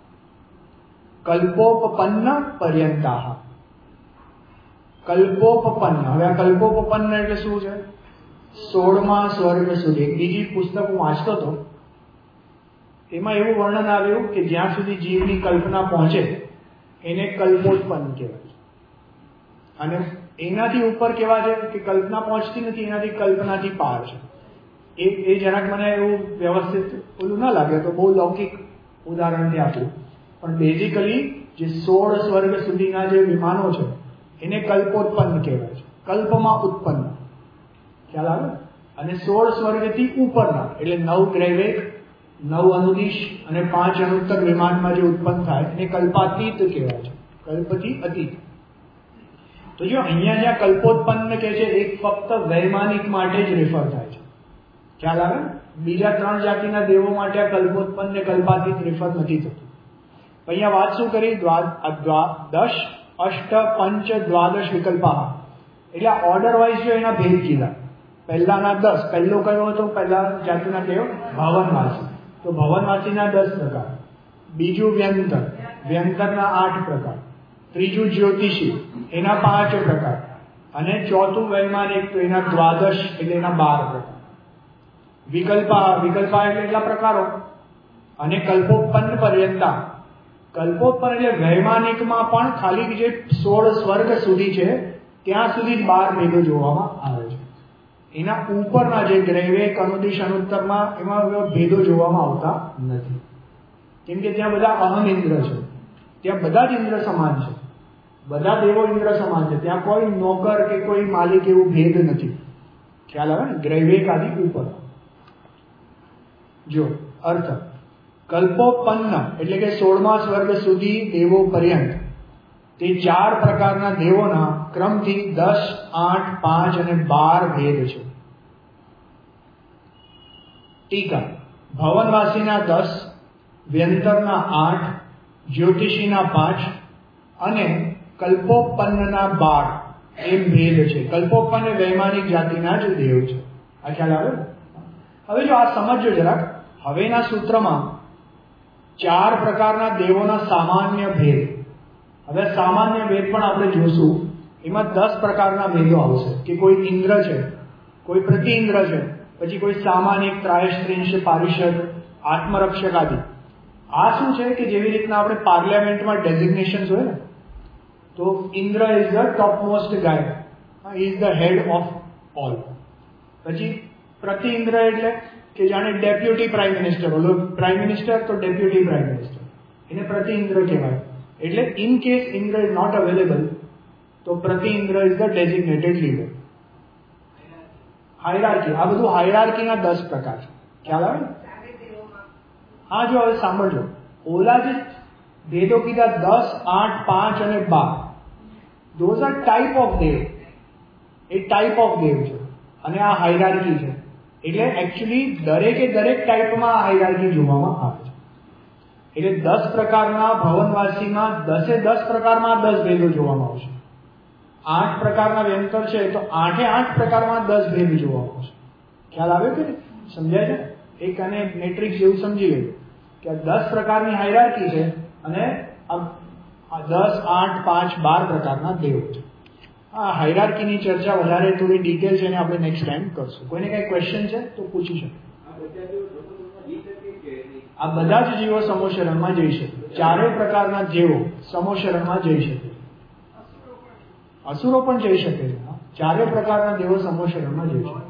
કલ્પોપપન્ન પર્યંતાહ. કલ્પોપપન્ન, હવે આ કલ્પોપપન્ન એટલે શું છે? સોળમા સ્વર્ગ સુધી. એક બીજી પુસ્તક હું વાંચતો હતો, એમાં એવું વર્ણન આવ્યું કે જ્યાં સુધી જીવની કલ્પના પહોંચે એને કલ્પોત્પન્ન કહેવાય. અને એનાથી ઉપર કેવા છે કે કલ્પના પહોંચતી નથી, એનાથી કલ્પનાથી પાર છે. એ એ જરાક મને એવું વ્યવસ્થિત ઓલું ના લાગે તો બહુ લૌકિક ઉદાહરણથી આપ્યું, પણ બેઝિકલી જે સોળ સ્વર્ગ સુધીના જે વિમાનો છે એને કલ્પોત્પન્ન કહેવાય છે, કલ્પમાં ઉત્પન્ન. ખ્યાલ આવે? અને સોળ સ્વર્ગથી ઉપરના એટલે નવ ગ્રૈવેક, નવ અનુદિશ અને પાંચ અનુત્તર વિમાનમાં જે ઉત્પન્ન થાય એને કલ્પાતીત કહેવાય છે, કલ્પથી અતીત. તો જો અહીંયા જ્યાં કલ્પોત્પન્ન કે છે એક ફક્ત વૈમાનિક માટે જ રેફર થાય છે. ખ્યાલ આવે? બીજા ત્રણ જાતિના દેવો માટે આ કલ્પોત્પન્ન ને કલ્પાતીત રેફર નથી થતું. અહીંયા વાત શું કરી? દશ, અષ્ટ, પંચ, દ્વાદશ વિકલ્પા. એટલે ઓર્ડર વાઇઝ જો એના ભેદ કીધા. પહેલાના દસ, પહેલો કયો હતો? પહેલા જાતિના દેવ ભવનવાસી, તો ભવનવાસીના દસ પ્રકાર. બીજું વ્યંતર, વ્યંતરના આઠ પ્રકાર. ત્રીજું જ્યોતિષી, એના પાંચ પ્રકાર. અને ચોથું વૈમાનિક, તો એના દ્વાદશ એટલે એના બાર પ્રકાર. વિકલ્પા, વિકલ્પા એટલે એટલા પ્રકારો. અને કલ્પોત્પન્ન પર્યંતા, કલ્પોત્પન્ન એટલે વૈમાનિકમાં પણ ખાલી જે સોળ સ્વર્ગ સુધી છે ત્યાં સુધી બાર ભેદો જોવામાં આવે છે. એના ઉપરના જે ગ્રૈવેક, અનુદિશ, અનુત્તરમાં એમાં ભેદો જોવામાં આવતા નથી, કેમ કે ત્યાં બધા અહમ ઇન્દ્ર છે, ત્યાં બધા જ ઇન્દ્ર સમાન છે, બધા દેવો ઇન્દ્ર સમાન છે, ત્યાં કોઈ નોકર કે કોઈ માલિક એવું ભેદ નથી. ખ્યાલ આવે ને? ગ્રૈવેક આદિ ઉપર. જો અર્થ, કલ્પોત્પન્ન એટલે કે સોળમા સ્વર્ગ સુધી દેવો પર્યંત તે ચાર પ્રકારના દેવોના ક્રમથી દસ, આઠ, પાંચ અને બાર ભેદ છે. ટીકા. ભવનવાસીના દસ, વ્યંતરના આઠ, જ્યોતિષીના પાંચ અને કલ્પોપન્નના બાર એમ ભેદ છે. કલ્પોપન્ન વૈમાનિક જાતિના જ દેવ છે. આ ખ્યાલ આવે? હવે જો આ સમજો જરાક. હવેના સૂત્રમાં ચાર પ્રકારના દેવોના સામાન્ય ભેદ. હવે સામાન્ય ભેદ પણ આપણે જોશું. એમાં દસ પ્રકારના ભેદો આવશે કે કોઈ ઇન્દ્ર છે, કોઈ પ્રતિ ઇન્દ્ર છે, પછી કોઈ સામાનિક, ત્રાયસ્ત્રીંશ, પારિષદ, આત્મરક્ષક આદિ. આ શું છે કે જેવી રીતના આપણે પાર્લામેન્ટમાં ડેઝિગ્નેશન હોય ને, તો Indra is the top most guy, is the head of all. પછી પ્રતિ ઇન્દ્ર એટલે કે જાણે ડેપ્યુટી પ્રાઇમ મિનિસ્ટર, ઓલો પ્રાઇમ મિનિસ્ટર તો ડેપ્યુટી પ્રાઇમ મિનિસ્ટર, એને પ્રતિ ઇન્દ્ર કહેવાય. એટલે in case Indra is not available તો પ્રતિ Indra is the designated leader. Hierarchy, આ બધું હાયરાર્કીના દસ પ્રકાર છે. ખ્યાલ આવે ને? હા, જો હવે સાંભળજો. ઓલા જે ભેદો કીધા દસ, આઠ, પાંચ અને બાર, ધોઝ આર ટાઈપ ઓફ દેવ. એ ટાઈપ ઓફ દેવ છે અને આ હાયરાર્કી છે. એટલે એકચ્યુઅલી દરેકે દરેક ટાઈપમાં આ હાયરાર્કી જોવામાં આવે છે. એટલે દસ પ્રકારના ભવનવાસીમાં દસે દસ પ્રકારમાં દસ ભેદો જોવામાં આવશે. આઠ પ્રકારના વ્યંતર છે તો આઠે આઠ પ્રકારમાં દસ ભેદ જોવામાં આવશે. ખ્યાલ આવ્યો કે સમજાય છે? એક અને મેટ્રિક્સ જેવું સમજી ગયું કે આ દસ પ્રકારની હાયરાર્કી છે અને આ દસ, આઠ, પાંચ, બાર પ્રકારના દેવ છે. આ હાયરાર્કીની ચર્ચા વધારે થોડી ડિટેલ છે અને આપણે નેક્સ્ટ ટાઈમ કરશું. કોઈને કઈ ક્વેશ્ચન છે તો પૂછી શકો. આ બધા જ જીવો સમોશરણમાં જઈ શકે. ચારેય પ્રકારના જીવો સમોશરણમાં જઈ શકે. અસુરો પણ જઈ શકે છે. ચારેય પ્રકારના દેવો સમોશરણમાં જઈ શકે.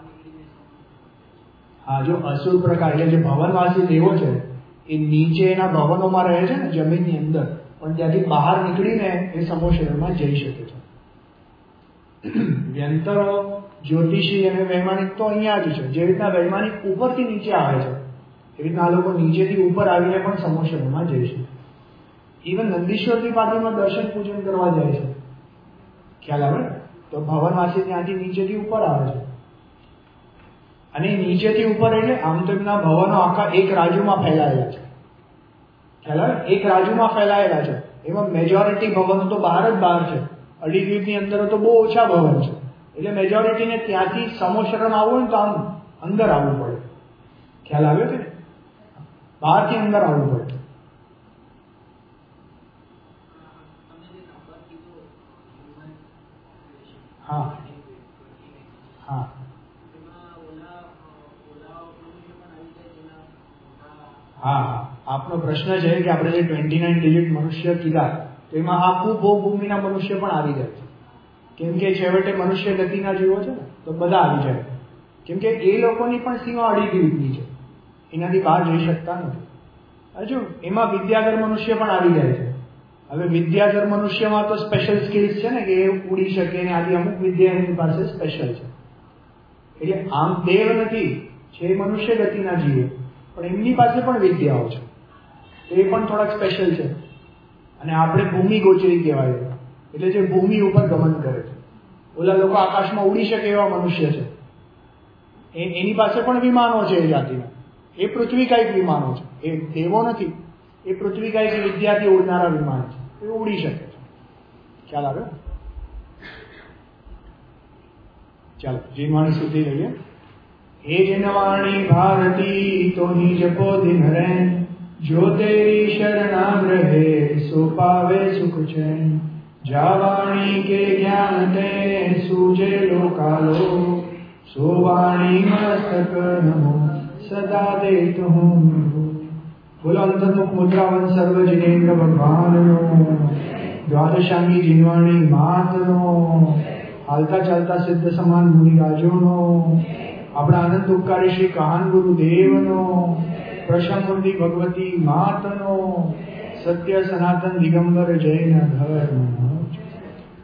હા, જો અસુર પ્રકાર એટલે જે ભવનવાસી દેવો છે એ નીચે એના ભવનોમાં રહે છે ને, જમીનની અંદર, પણ ત્યાંથી બહાર નીકળીને એ સમોશરણમાં જઈ શકે છે. વ્યંતરો, જ્યોતિષી અને વૈમાનિક તો અહીંયા જ છે. જે રીતના વૈમાનિક ઉપરથી નીચે આવે છે એ રીતના આ લોકો નીચેથી ઉપર આવીને પણ સમોશરણમાં જઈ શકે. ઇવન નંદીશ્વરની પાટીમાં દર્શન પૂજન કરવા જાય છે. ખ્યાલ આવે? તો ભવનવાસી ત્યાંથી નીચેથી ઉપર આવે છે. અને નીચેથી ઉપર એટલે આમ તો એમના ભવનો આખા એક રાજુમાં ફેલાયેલા છે. ખ્યાલ આવે? એક રાજુમાં ફેલાયેલા છે. એમાં મેજોરિટી ભવનો તો બહાર જ બહાર છે. અઢી દ્વીપની અંદર તો બહુ ઓછા ભવન છે. એટલે મેજોરિટીને ત્યાંથી સમોશરણ આવવું ને તો આમ અંદર આવવું પડે. ખ્યાલ આવ્યો કે બહારથી અંદર આવવું પડે. હા હા હા આપનો પ્રશ્ન છે કે આપણે જે ટ્વેન્ટી નાઇન ડિજિટ મનુષ્ય કીધા તો એમાં આ ભૂમિના મનુષ્ય પણ આવી જાય છે. કેમ કે છેવટે મનુષ્ય ગતિના જીવો છે ને, તો બધા આવી જાય. કેમ કે એ લોકોની પણ સીમા અઢી દિવસની છે, એનાથી બહાર જઈ શકતા નથી. હજુ એમાં વિદ્યાધર મનુષ્ય પણ આવી જાય છે. હવે વિદ્યાધર મનુષ્યમાં તો સ્પેશિયલ સ્કિલ્સ છે ને કે એ ઉડી શકે ને આદિ અમુક વિદ્યા એની પાસે સ્પેશિયલ છે. એટલે આમ દેવ નથી, છે મનુષ્ય ગતિના જીવો, પણ એમની પાસે પણ વિદ્યાઓ છે. એ પણ થોડાક સ્પેશિયલ છે. અને આપણે ભૂમિ ગોચરી કહેવાય, એટલે જે ભૂમિ ઉપર ગમન કરે છે. ઓલા લોકો આકાશમાં ઉડી શકે એવા મનુષ્ય છે, એની પાસે પણ વિમાનો છે. એ જાતિના એ પૃથ્વી કાંઈક વિમાનો છે. એ દેવો નથી, એ પૃથ્વી કાંઈક વિદ્યાથી ઉડનારા વિમાન છે. એ ઉડી શકે છે. ખ્યાલ આવ્યો? ચાલો જીનવાણી સુધી લઈએ. હે જીનવાણી ભારતી તો ની જપો દિન રેન, જો તેરી શરણાગ્રહે સો પાવે સુખ ચૈન. જાવાણી કે જ્ઞાન તે સૂજે લોકાલો, સો વાણી મસ્તક નમો સદા દેત હું. બોલો અંતર્મુખ મુદ્રાવન સર્વ જિનેન્દ્ર ભગવાનનો, દ્વાદશાંગી જીનવાણી માતનો, હાલતા ચાલતા સિદ્ધ સમાન મુનિરાજોનો, આપણા આનંદ ઉપકારી શ્રી કાહન ગુરુદેવનો, પ્રશમૂર્તિ ભગવતી માતનો, સત્ય સનાતન દિગંબર જૈન ધર્મ.